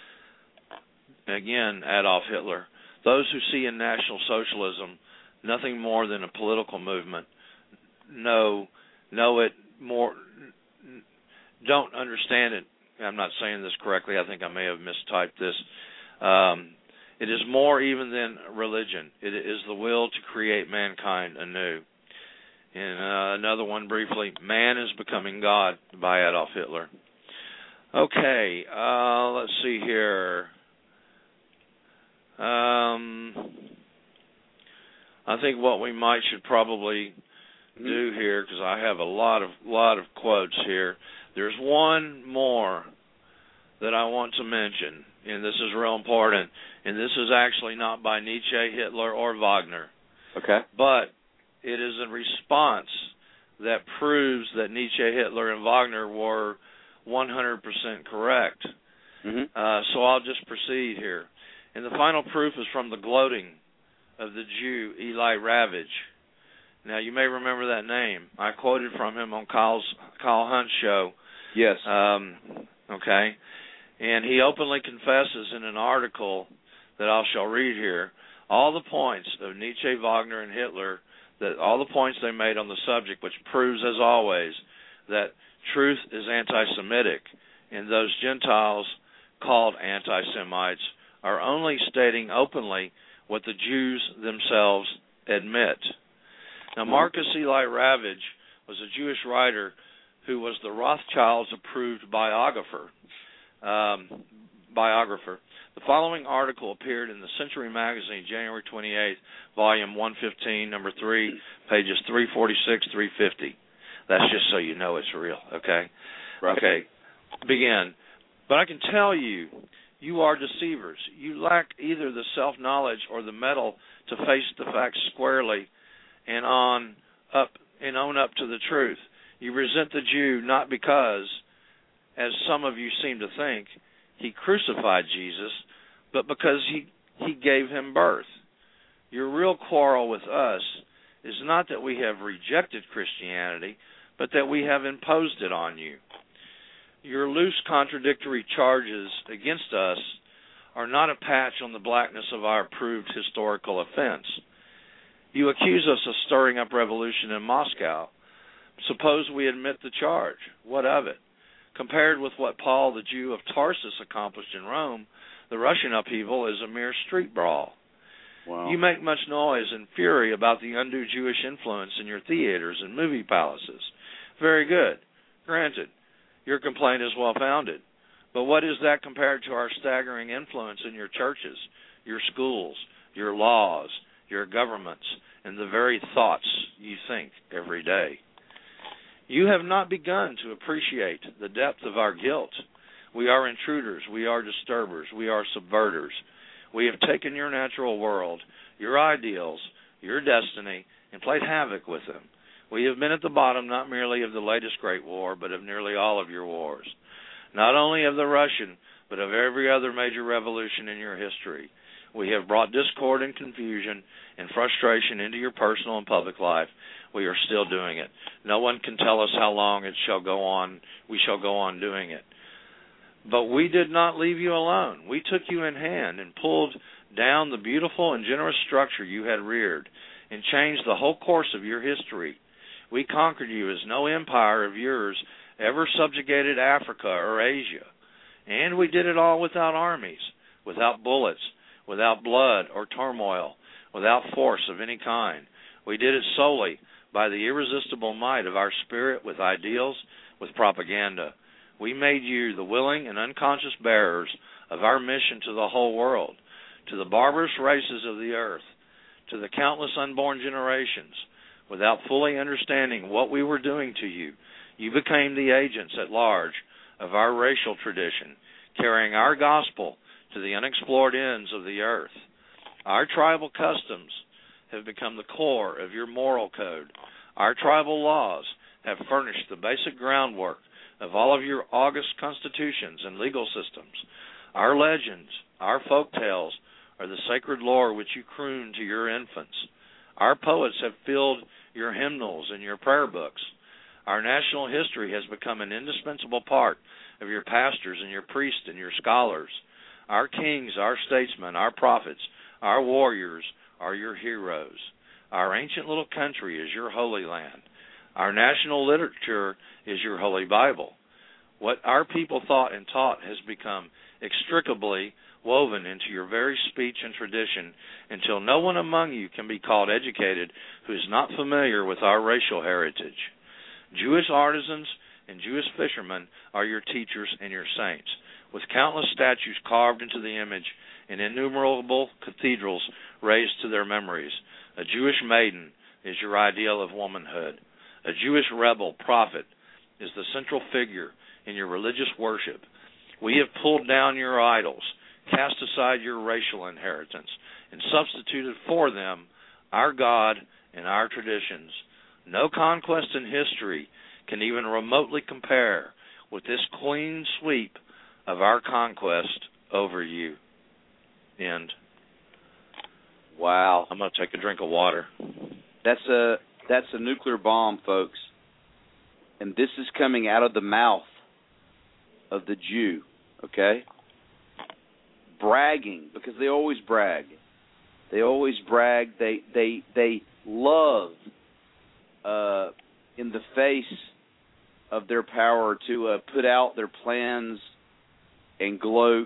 Again, Adolf Hitler. Those who see in National Socialism nothing more than a political movement know know it more, don't understand it. I'm not saying this correctly. I think I may have mistyped this. Um, it is more even than religion. It is the will to create mankind anew. And uh, another one briefly, Man is Becoming God by Adolf Hitler. Okay, uh, let's see here. Um, I think what we might should probably do here, because I have a lot of lot of quotes here. There's one more that I want to mention, and this is real important. And this is actually not by Nietzsche, Hitler, or Wagner. Okay. But it is a response that proves that Nietzsche, Hitler, and Wagner were one hundred percent correct. Mm-hmm. Uh, so I'll just proceed here. And the final proof is from the gloating of the Jew Eli Ravage. Now, you may remember that name. I quoted from him on Kyle's, Kyle Hunt's show. Yes. Um, okay. And he openly confesses in an article that I shall read here, all the points of Nietzsche, Wagner, and Hitler, that all the points they made on the subject, which proves, as always, that truth is anti-Semitic, and those Gentiles called anti-Semites are only stating openly what the Jews themselves admit. Now, Marcus Eli Ravage was a Jewish writer who was the Rothschilds-approved biographer. Um, biographer. The following article appeared in the Century Magazine, January twenty-eighth, volume one fifteen, number three, pages three forty-six, three fifty. That's just so you know it's real, okay? Right. Okay, begin. But I can tell you, you are deceivers. You lack either the self-knowledge or the mettle to face the facts squarely and on up and own up to the truth. You resent the Jew not because, as some of you seem to think, he crucified Jesus, but because he, he gave him birth. Your real quarrel with us is not that we have rejected Christianity, but that we have imposed it on you. Your loose contradictory charges against us are not a patch on the blackness of our proved historical offense. You accuse us of stirring up revolution in Moscow. Suppose we admit the charge. What of it? Compared with what Paul, the Jew of Tarsus, accomplished in Rome, the Russian upheaval is a mere street brawl. Wow. You make much noise and fury about the undue Jewish influence in your theaters and movie palaces. Very good. Granted, your complaint is well-founded. But what is that compared to our staggering influence in your churches, your schools, your laws, your governments, and the very thoughts you think every day? You have not begun to appreciate the depth of our guilt. We are intruders. We are disturbers. We are subverters. We have taken your natural world, your ideals, your destiny, and played havoc with them. We have been at the bottom not merely of the latest great war, but of nearly all of your wars. Not only of the Russian, but of every other major revolution in your history. We have brought discord and confusion and frustration into your personal and public life. We are still doing it. No one can tell us how long it shall go on. We shall go on doing it. But we did not leave you alone. We took you in hand and pulled down the beautiful and generous structure you had reared and changed the whole course of your history. We conquered you as no empire of yours ever subjugated Africa or Asia. And we did it all without armies, without bullets, without blood or turmoil, without force of any kind. We did it solely by the irresistible might of our spirit, with ideals, with propaganda. We made you the willing and unconscious bearers of our mission to the whole world, to the barbarous races of the earth, to the countless unborn generations. Without fully understanding what we were doing to you, you became the agents at large of our racial tradition, carrying our gospel to the unexplored ends of the earth. Our tribal customs have become the core of your moral code. Our tribal laws have furnished the basic groundwork of all of your august constitutions and legal systems. Our legends, our folk tales, are the sacred lore which you croon to your infants. Our poets have filled your hymnals and your prayer books. Our national history has become an indispensable part of your pastors and your priests and your scholars. Our kings, our statesmen, our prophets, our warriors are your heroes. Our ancient little country is your holy land. Our national literature is your holy Bible. What our people thought and taught has become inextricably woven into your very speech and tradition, until no one among you can be called educated who is not familiar with our racial heritage. Jewish artisans and Jewish fishermen are your teachers and your saints, with countless statues carved into the image and innumerable cathedrals raised to their memories. A Jewish maiden is your ideal of womanhood. A Jewish rebel prophet is the central figure in your religious worship. We have pulled down your idols, cast aside your racial inheritance, and substituted for them our God and our traditions. No conquest in history can even remotely compare with this clean sweep of our conquest over you. End. Wow. I'm going to take a drink of water. That's a that's a nuclear bomb, folks. And this is coming out of the mouth of the Jew, okay? Bragging, because they always brag. They always brag. They they they love uh, in the face of their power to uh, put out their plans and gloat.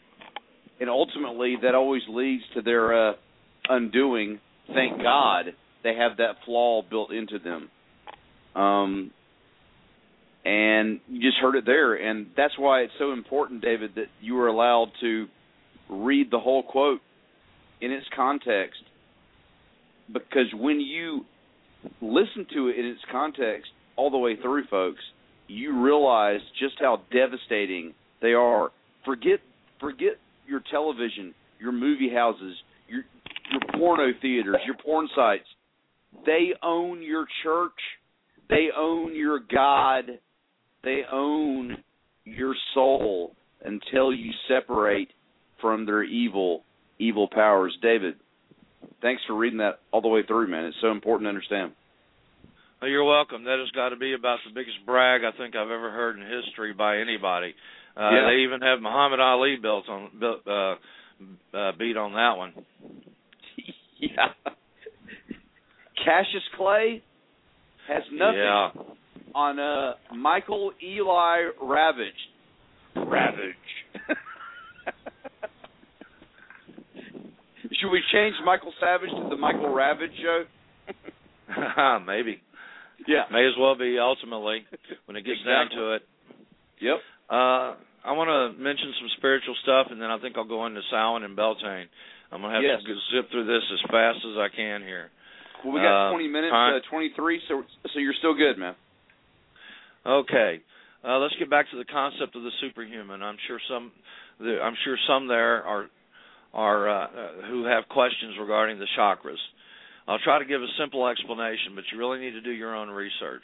And ultimately, that always leads to their uh, undoing. Thank God they have that flaw built into them. Um, and you just heard it there, and that's why it's so important, David, that you were allowed to read the whole quote in its context, because when you listen to it in its context all the way through, folks, you realize just how devastating they are. Forget forget your television, your movie houses, your your porno theaters, your porn sites. They own your church. They own your God. They own your soul until you separate from their evil, evil powers. David, thanks for reading that all the way through, man. It's so important to understand. Oh, you're welcome. That has got to be about the biggest brag I think I've ever heard in history by anybody. Uh, yeah. They even have Muhammad Ali built on built, uh, uh, beat on that one. Yeah. Cassius Clay has nothing yeah. on uh, Michael Eli Ravage. Ravage. Should we change Michael Savage to the Michael Ravage show? Maybe. Yeah. May as well be ultimately when it gets exactly. down to it. Yep. Uh, I want to mention some spiritual stuff, and then I think I'll go into Samhain and Beltane. I'm going to have yes. to zip through this as fast as I can here. Well, we got uh, twenty minutes, right. uh, twenty-three, so so you're still good, man. Okay. Uh, let's get back to the concept of the superhuman. I'm sure some, the, I'm sure some there are are uh, who have questions regarding the chakras. I'll try to give a simple explanation, but you really need to do your own research.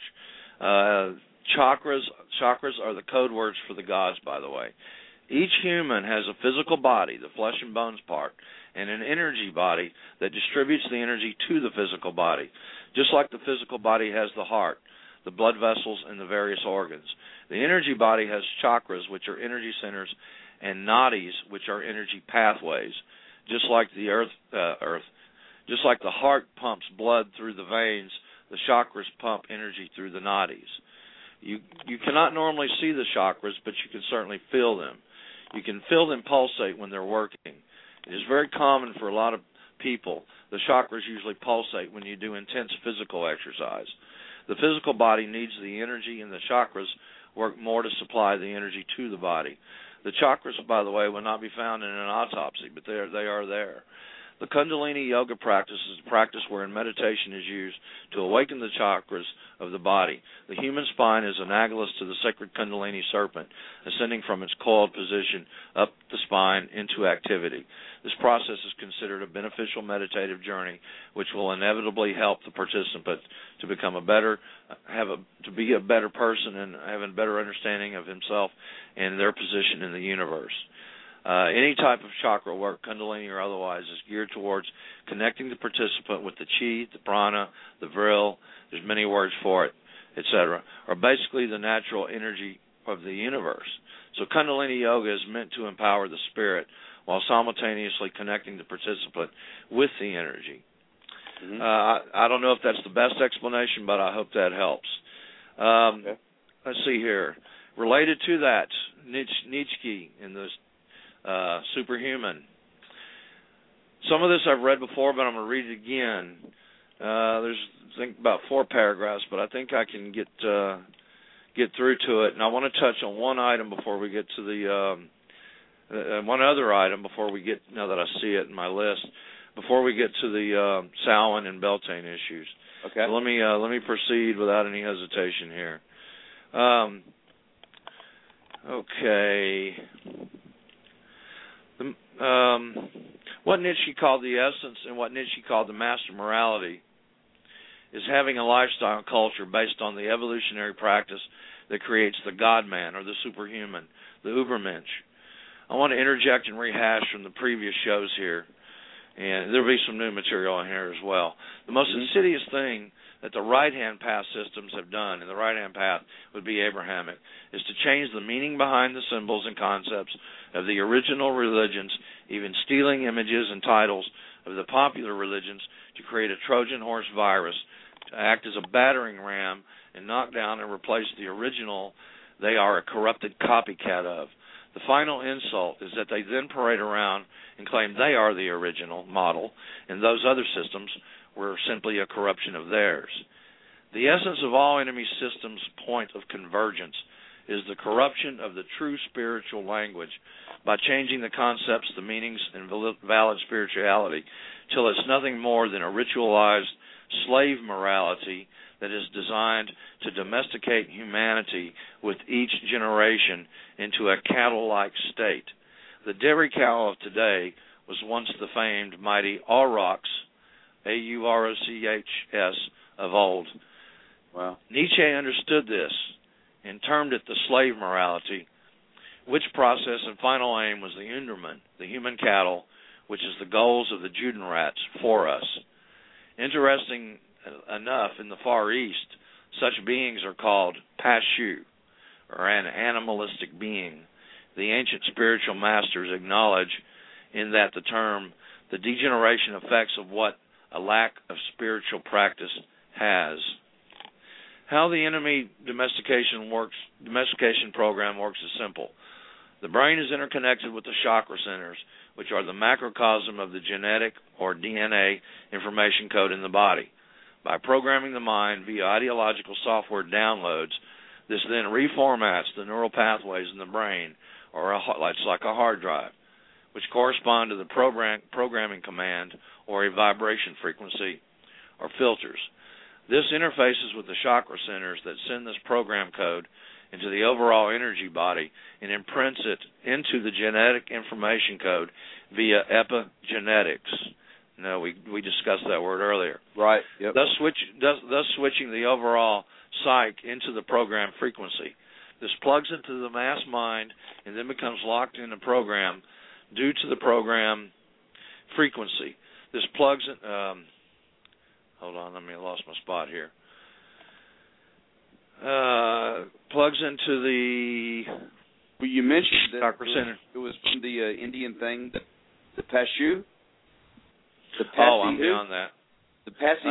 Uh, chakras, chakras are the code words for the gods, by the way. Each human has a physical body, the flesh and bones part, and an energy body that distributes the energy to the physical body, just like the physical body has the heart, the blood vessels, and the various organs. The energy body has chakras, which are energy centers, and nadis, which are energy pathways, just like the earth, uh, earth, just like the heart pumps blood through the veins, the chakras pump energy through the nadis. You you cannot normally see the chakras, but you can certainly feel them. You can feel them pulsate when they're working. It is very common for a lot of people. The chakras usually pulsate when you do intense physical exercise. The physical body needs the energy, and the chakras work more to supply the energy to the body. The chakras, by the way, will not be found in an autopsy, but they are, they are there. The Kundalini Yoga practice is a practice wherein meditation is used to awaken the chakras of the body. The human spine is analogous to the sacred Kundalini serpent, ascending from its coiled position up the spine into activity. This process is considered a beneficial meditative journey, which will inevitably help the participant to become a better, have a to be a better person and have a better understanding of himself and their position in the universe. Uh, any type of chakra work, Kundalini or otherwise, is geared towards connecting the participant with the chi, the prana, the vril, there's many words for it, et cetera, or basically the natural energy of the universe. So Kundalini Yoga is meant to empower the spirit while simultaneously connecting the participant with the energy. Mm-hmm. Uh, I, I don't know if that's the best explanation, but I hope that helps. Um, okay. Let's see here. Related to that, Nietzsche in the Uh, superhuman. Some of this I've read before, but I'm going to read it again. Uh, there's, I think, about four paragraphs, but I think I can get uh, get through to it. And I want to touch on one item before we get to the um, uh, one other item before we get. Now that I see it in my list, before we get to the uh, Samhain and Beltane issues. Okay. So let me uh, let me proceed without any hesitation here. Um, okay. The, um, what Nietzsche called the essence and what Nietzsche called the master morality is having a lifestyle culture based on the evolutionary practice that creates the God-man or the superhuman, the Ubermensch. I want to interject and rehash from the previous shows here, and there will be some new material in here as well. The most mm-hmm. insidious thing that the right-hand path systems have done, and the right-hand path would be Abrahamic, is to change the meaning behind the symbols and concepts of the original religions, even stealing images and titles of the popular religions to create a Trojan horse virus, to act as a battering ram and knock down and replace the original they are a corrupted copycat of. The final insult is that they then parade around and claim they are the original model, and those other systems were simply a corruption of theirs. The essence of all enemy systems' point of convergence is the corruption of the true spiritual language by changing the concepts, the meanings, and valid spirituality till it's nothing more than a ritualized slave morality that is designed to domesticate humanity with each generation into a cattle-like state. The dairy cow of today was once the famed mighty Aurochs, A U R O C H S, of old. Wow. Nietzsche understood this and termed it the slave morality, which process and final aim was the Underman, the human cattle, which is the goals of the Judenrats for us. Interesting enough, in the Far East, such beings are called Pashu, or an animalistic being. The ancient spiritual masters acknowledge in that the term the degeneration effects of what a lack of spiritual practice has. How the enemy domestication works, domestication program works is simple. The brain is interconnected with the chakra centers, which are the macrocosm of the genetic or D N A information code in the body. By programming the mind via ideological software downloads, this then reformats the neural pathways in the brain, or a, it's like a hard drive, which correspond to the program, programming command or a vibration frequency or filters. This interfaces with the chakra centers that send this program code into the overall energy body and imprints it into the genetic information code via epigenetics. No, we we discussed that word earlier. Right. Yep. Thus, switch, thus, thus switching the overall psyche into the program frequency. This plugs into the mass mind and then becomes locked in the program due to the program frequency. This plugs in. Um, hold on, let me I lost my spot here. Uh, plugs into the. Well, you mentioned that chakra it was, center. It was from the uh, Indian thing, the, the Pashu. The oh, I'm who? beyond that. The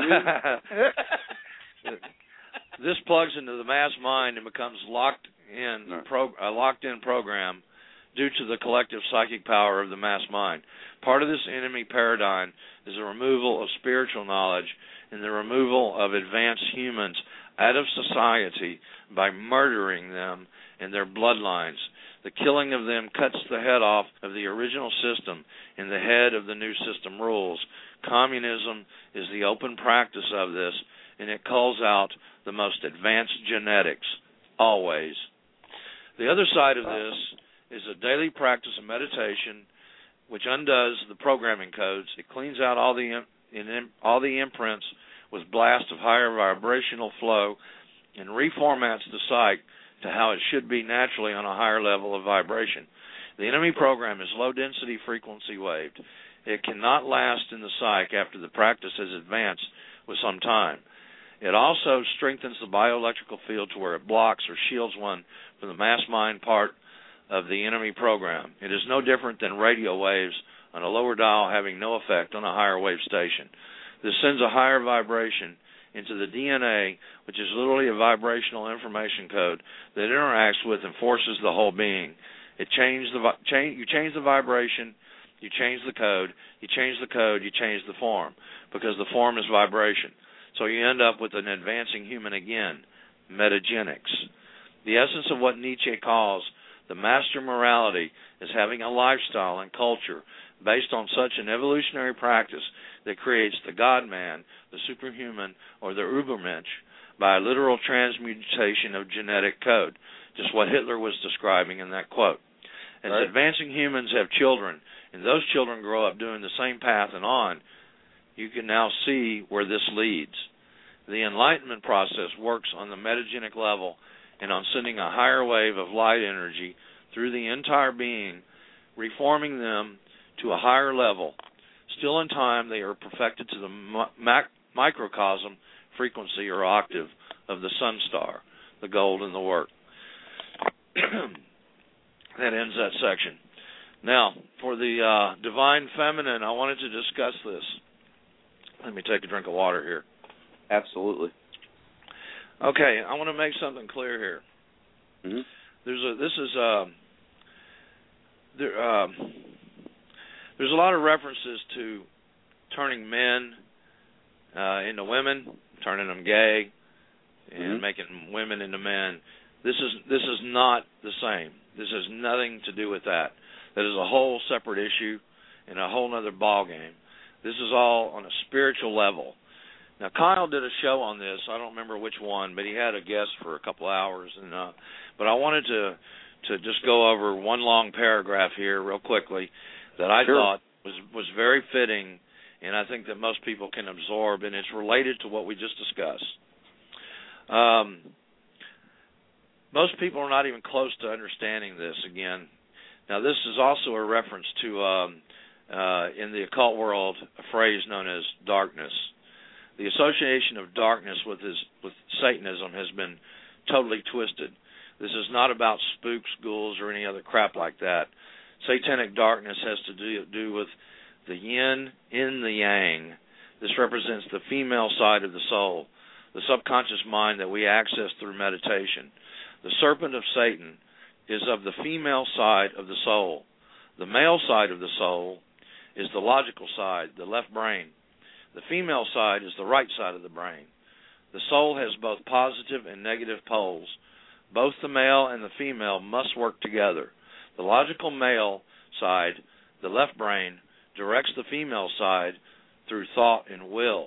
Passy This plugs into the mass mind and becomes locked in no. pro, a locked-in program due to the collective psychic power of the mass mind. Part of this enemy paradigm is the removal of spiritual knowledge and the removal of advanced humans out of society by murdering them and their bloodlines. The killing of them cuts the head off of the original system, and the head of the new system rules. Communism is the open practice of this, and it calls out the most advanced genetics, always. The other side of this is a daily practice of meditation, which undoes the programming codes. It cleans out all the in, all the imprints with blasts of higher vibrational flow and reformats the psyche to how it should be naturally on a higher level of vibration. The enemy program is low-density frequency waved. It cannot last in the psyche after the practice has advanced with some time. It also strengthens the bioelectrical field to where it blocks or shields one from the mass mind part of the enemy program. It is no different than radio waves on a lower dial having no effect on a higher wave station. This sends a higher vibration into the D N A, which is literally a vibrational information code that interacts with and forces the whole being. It changes the change. You change the vibration, you change the code. You change the code, you change the form, because the form is vibration. So you end up with an advancing human again, metagenics. The essence of what Nietzsche calls the master morality is having a lifestyle and culture based on such an evolutionary practice that creates the God-man, the superhuman, or the Übermensch by a literal transmutation of genetic code, just what Hitler was describing in that quote. As right. advancing humans have children, and those children grow up doing the same path and on, you can now see where this leads. The enlightenment process works on the metagenic level and on sending a higher wave of light energy through the entire being, reforming them to a higher level. Still in time, they are perfected to the mac- microcosm frequency or octave of the sun star, the gold in the work. That ends that section. Now, for the uh, divine feminine, I wanted to discuss this. Let me take a drink of water here. Absolutely. Okay, I want to make something clear here. Mm-hmm. There's a this is a there, um, there's a lot of references to turning men uh, into women, turning them gay, and mm-hmm. making women into men. This is this is not the same. This has nothing to do with that. That is a whole separate issue and a whole other ball game. This is all on a spiritual level. Now, Kyle did a show on this. I don't remember which one, but he had a guest for a couple of hours. And uh, but I wanted to to just go over one long paragraph here real quickly that I sure. thought was was very fitting, and I think that most people can absorb, and it's related to what we just discussed. Um, most people are not even close to understanding this again. Now, this is also a reference to, um, uh, in the occult world, a phrase known as darkness. The association of darkness with his, with Satanism has been totally twisted. This is not about spooks, ghouls, or any other crap like that. Satanic darkness has to do, do with the yin in the yang. This represents the female side of the soul, the subconscious mind that we access through meditation. The serpent of Satan is of the female side of the soul. The male side of the soul is the logical side, the left brain. The female side is the right side of the brain. The soul has both positive and negative poles. Both the male and the female must work together. The logical male side, the left brain, directs the female side through thought and will.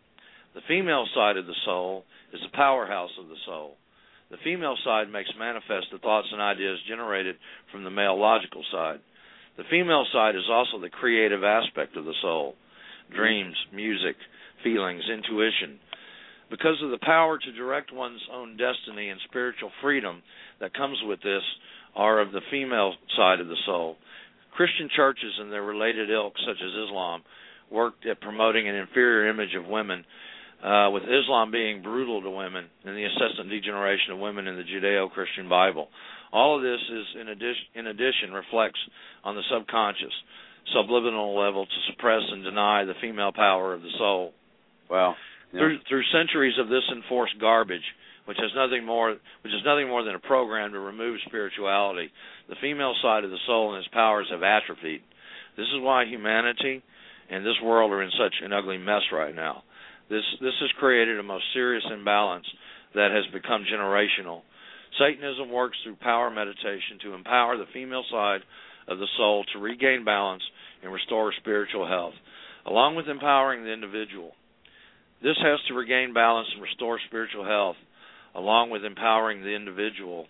The female side of the soul is the powerhouse of the soul. The female side makes manifest the thoughts and ideas generated from the male logical side. The female side is also the creative aspect of the soul. Dreams, music, feelings, intuition. Because of the power to direct one's own destiny and spiritual freedom that comes with this are of the female side of the soul. Christian churches and their related ilks, such as Islam, worked at promoting an inferior image of women, uh, with Islam being brutal to women and the incessant degeneration of women in the Judeo-Christian Bible. All of this is, in addition, in addition, reflects on the subconscious, subliminal level to suppress and deny the female power of the soul. Wow. Yeah. Through, through centuries of this enforced garbage, which has nothing more, which is nothing more than a program to remove spirituality, the female side of the soul and its powers have atrophied. This is why humanity and this world are in such an ugly mess right now. This this has created a most serious imbalance that has become generational. Satanism works through power meditation to empower the female side of the soul to regain balance and restore spiritual health, along with empowering the individual. This has to regain balance and restore spiritual health, along with empowering the individual.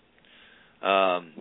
Um,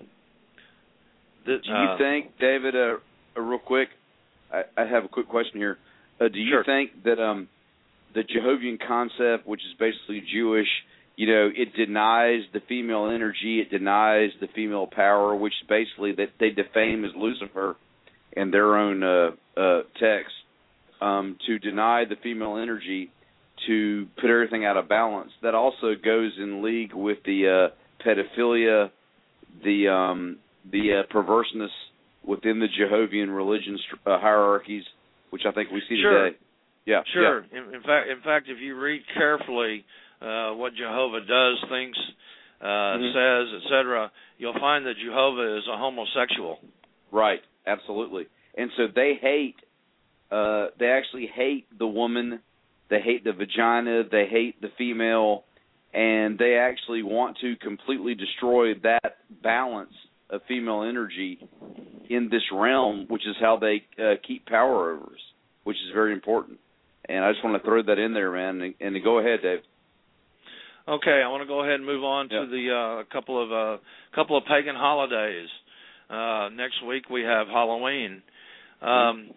th- do you uh, think, David, uh, uh, real quick, I, I have a quick question here. Uh, do you sure. think that um, the Jehovian concept, which is basically Jewish, you know, it denies the female energy, it denies the female power, which basically that they defame as Lucifer in their own uh, uh, text, um, to deny the female energy, to put everything out of balance. That also goes in league with the uh, pedophilia, the um, the uh, perverseness within the Jehovian religion uh, hierarchies, which I think we see sure. today. Yeah, sure. Yeah. In, in fact, in fact, if you read carefully uh, what Jehovah does, thinks, uh, mm-hmm. says, et cetera, you'll find that Jehovah is a homosexual. Right. Absolutely. And so they hate. Uh, they actually hate the woman. They hate the vagina. They hate the female, and they actually want to completely destroy that balance of female energy in this realm, which is how they uh, keep power over us, which is very important. And I just want to throw that in there, man. And, and to go ahead, Dave. Okay, I want to go ahead and move on yeah. to the uh, couple of uh, couple of pagan holidays. Uh, next week we have Halloween. Um,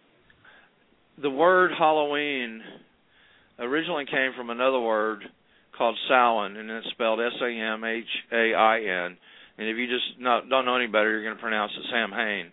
the word Halloween originally came from another word called Samhain, and it's spelled S A M H A I N. And if you just not, don't know any better, you're going to pronounce it Samhain.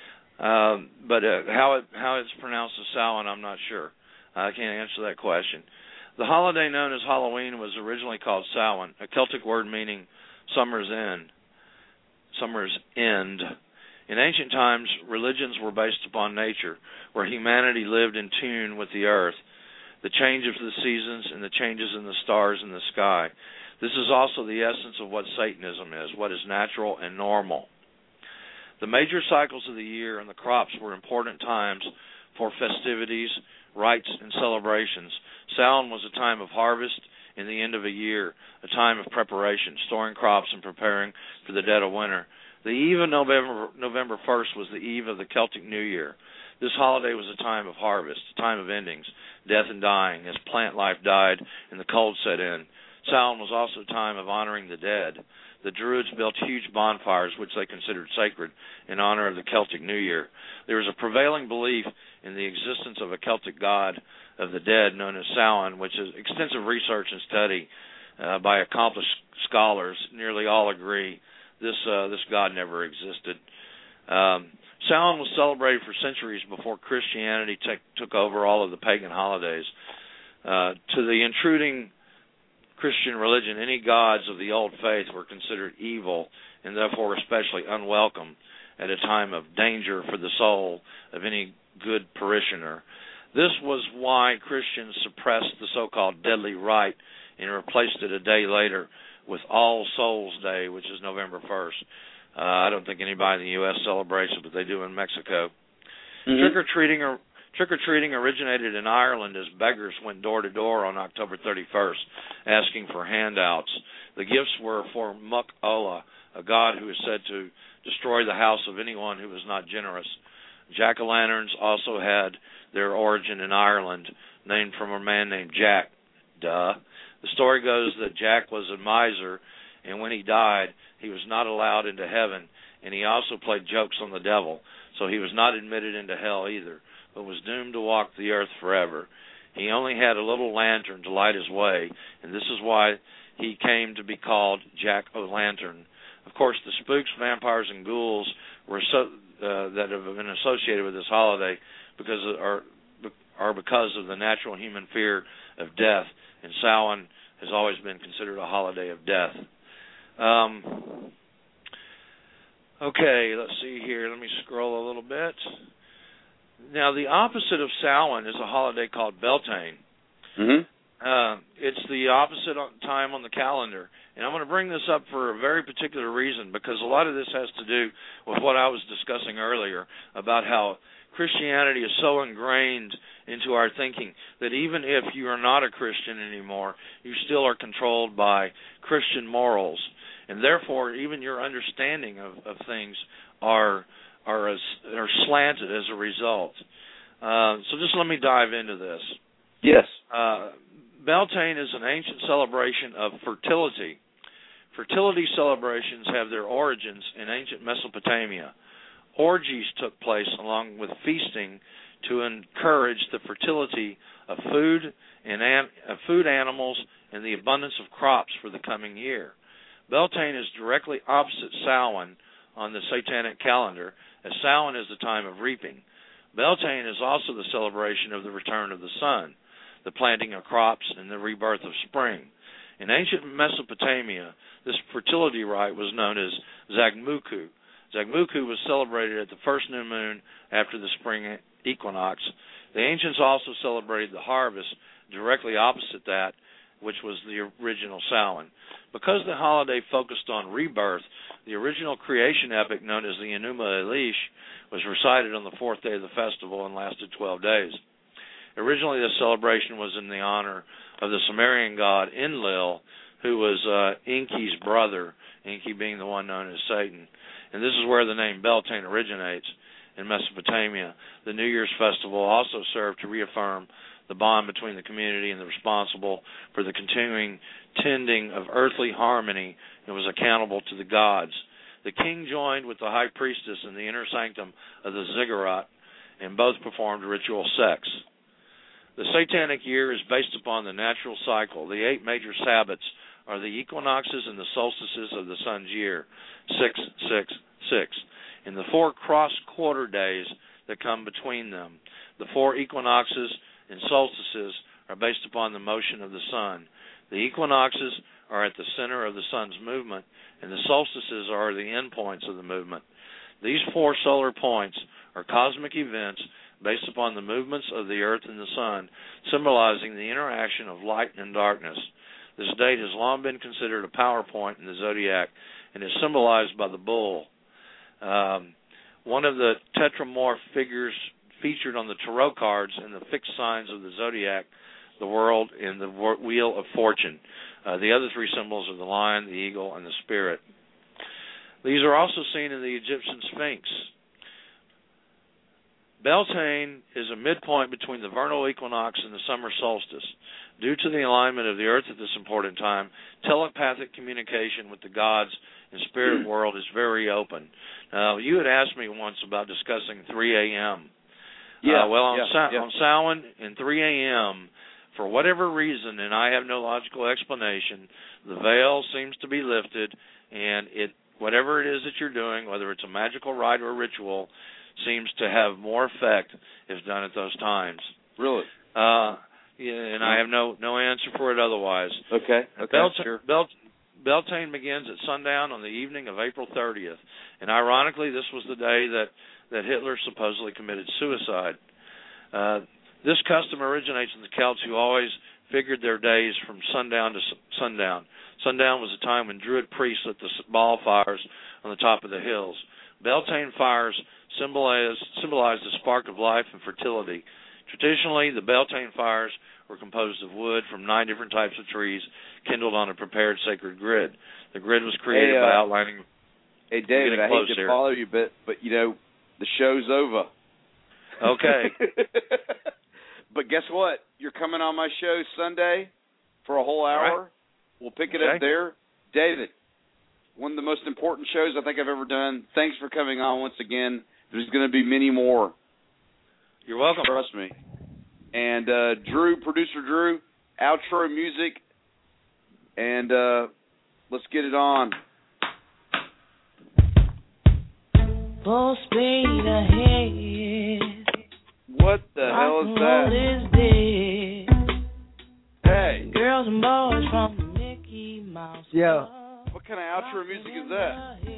Um, but uh, how it how it's pronounced as Samhain, I'm not sure. I can't answer that question. The holiday known as Halloween was originally called Samhain, a Celtic word meaning summer's end. Summer's end. In ancient times, religions were based upon nature, where humanity lived in tune with the earth, the change of the seasons, and the changes in the stars in the sky. This is also the essence of what Satanism is, what is natural and normal. The major cycles of the year and the crops were important times for festivities, rites, and celebrations. Samhain was a time of harvest and the end of a year, a time of preparation, storing crops and preparing for the dead of winter. The eve of November, November first was the eve of the Celtic New Year. This holiday was a time of harvest, a time of endings, death and dying, as plant life died and the cold set in. Samhain was also a time of honoring the dead. The Druids built huge bonfires, which they considered sacred, in honor of the Celtic New Year. There was a prevailing belief in the existence of a Celtic god of the dead known as Samhain, which is extensive research and study uh, by accomplished scholars. Nearly all agree this uh, this god never existed. Um, Samhain was celebrated for centuries before Christianity t- took over all of the pagan holidays. Uh, to the intruding Christian religion, any gods of the old faith were considered evil and therefore especially unwelcome at a time of danger for the soul of any good parishioner. This was why Christians suppressed the so-called deadly rite and replaced it a day later with All Souls Day, which is November first. Uh, I don't think anybody in the U S celebrates it, but they do in Mexico. Mm-hmm. Trick-or-treating or Trick-or-treating originated in Ireland as beggars went door-to-door on October thirty-first asking for handouts. The gifts were for Muck Ola, a god who is said to destroy the house of anyone who was not generous. Jack-o'-lanterns also had their origin in Ireland, named from a man named Jack. Duh. The story goes that Jack was a miser, and when he died, he was not allowed into heaven, and he also played jokes on the devil, so he was not admitted into hell either, but was doomed to walk the earth forever. He only had a little lantern to light his way, and this is why he came to be called Jack-o'-lantern. Of course, the spooks, vampires, and ghouls were so, uh, that have been associated with this holiday because of, are, are because of the natural human fear of death, and Samhain has always been considered a holiday of death. Um, okay, let's see here. Let me scroll a little bit. Now, the opposite of Samhain is a holiday called Beltane. Mm-hmm. Uh, it's the opposite time on the calendar. And I'm going to bring this up for a very particular reason, because a lot of this has to do with what I was discussing earlier about how Christianity is so ingrained into our thinking that even if you are not a Christian anymore, you still are controlled by Christian morals. And therefore, even your understanding of, of things are are, as, are slanted as a result. Uh, so just let me dive into this. Yes. Uh, Beltane is an ancient celebration of fertility. Fertility celebrations have their origins in ancient Mesopotamia. Orgies took place along with feasting to encourage the fertility of food and an, of food animals and the abundance of crops for the coming year. Beltane is directly opposite Samhain on the Satanic calendar, as Samhain is the time of reaping. Beltane is also the celebration of the return of the sun, the planting of crops, and the rebirth of spring. In ancient Mesopotamia, this fertility rite was known as Zagmuku. Zagmuku was celebrated at the first new moon after the spring equinox. The ancients also celebrated the harvest directly opposite that, which was the original Samhain. Because the holiday focused on rebirth, the original creation epic known as the Enuma Elish was recited on the fourth day of the festival and lasted twelve days. Originally, this celebration was in the honor of the Sumerian god Enlil, who was uh, Enki's brother, Enki being the one known as Satan. And this is where the name Beltane originates, in Mesopotamia. The New Year's festival also served to reaffirm the bond between the community and the responsible for the continuing tending of earthly harmony and was accountable to the gods. The king joined with the high priestess in the inner sanctum of the ziggurat, and both performed ritual sex. The Satanic year is based upon the natural cycle. The eight major Sabbats are the equinoxes and the solstices of the sun's year, six, six, six, and the four cross-quarter days that come between them. The four equinoxes and solstices are based upon the motion of the sun. The equinoxes are at the center of the sun's movement, and the solstices are the endpoints of the movement. These four solar points are cosmic events based upon the movements of the earth and the sun, symbolizing the interaction of light and darkness. This date has long been considered a power point in the zodiac and is symbolized by the bull. Um, one of the tetramorph figures featured on the tarot cards and the fixed signs of the zodiac, the world, and the wheel of fortune. Uh, the other three symbols are the lion, the eagle, and the spirit. These are also seen in the Egyptian Sphinx. Beltane is a midpoint between the vernal equinox and the summer solstice. Due to the alignment of the earth at this important time, telepathic communication with the gods and spirit world is very open. Now, you had asked me once about discussing three a.m. Yeah, uh, well, on, yeah, Sa- yeah. on Samhain and three a.m., for whatever reason, and I have no logical explanation, the veil seems to be lifted, and it whatever it is that you're doing, whether it's a magical rite or ritual, seems to have more effect if done at those times. Really? Uh, yeah, and I have no no answer for it otherwise. Okay. Okay. Beltane, Sure. Belt, Beltane begins at sundown on the evening of April thirtieth, and ironically, this was the day that that Hitler supposedly committed suicide. Uh, this custom originates in the Celts, who always figured their days from sundown to sundown. Sundown was a time when Druid priests lit the ball fires on the top of the hills. Beltane fires symbolize, symbolize the spark of life and fertility. Traditionally, the Beltane fires were composed of wood from nine different types of trees kindled on a prepared sacred grid. The grid was created Hey, uh, by outlining... Hey, David, I hate to here. follow you, but, but, you know, the show's over. Okay. But guess what? You're coming on my show Sunday for a whole hour. Right. We'll pick it Okay. up there. David, one of the most important shows I think I've ever done. Thanks for coming on once again. There's going to be many more. You're welcome. Trust me. And uh, Drew, producer Drew, outro music, and uh, let's get it on. Full speed ahead. What the hell is that? What is this? Hey, Girls and boys from Mickey Mouse. Yo. what kind of outro music is that?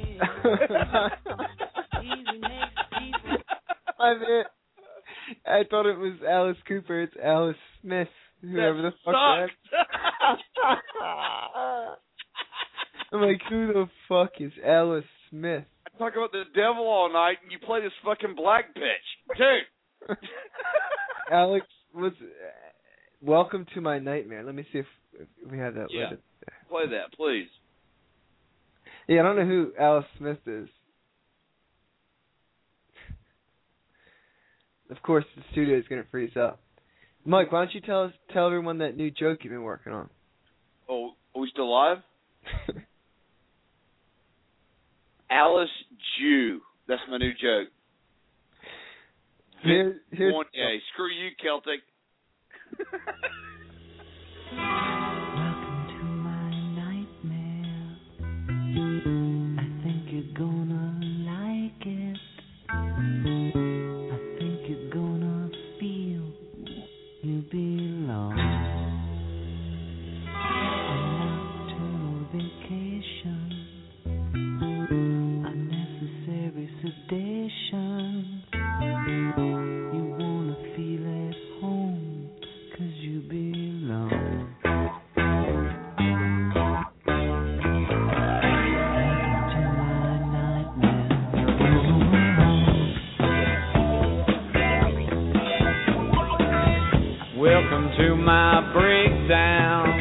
I mean, I thought it was Alice Cooper. It's Alice Smith, whoever That the fuck that. sucks. I'm like, who the fuck is Alice Smith? I talk about the devil all night, and you play this fucking black bitch, dude. Alex was. Uh, welcome to my nightmare. Let me see if, if we have that. Yeah. later. Play that, please. Yeah, I don't know who Alice Smith is. Of course, the studio is gonna freeze up. Mike, why don't you tell us, tell everyone that new joke you've been working on? Oh, are we still live? Alice Jew. That's my new joke. Here, here's One day. Screw you, Celtic. Welcome to my nightmare. I think you're gonna like it. I think you're gonna feel you belong. A nocturnal vacation, unnecessary sedation. You wanna feel at home 'cause you belong. Welcome to my breakdown.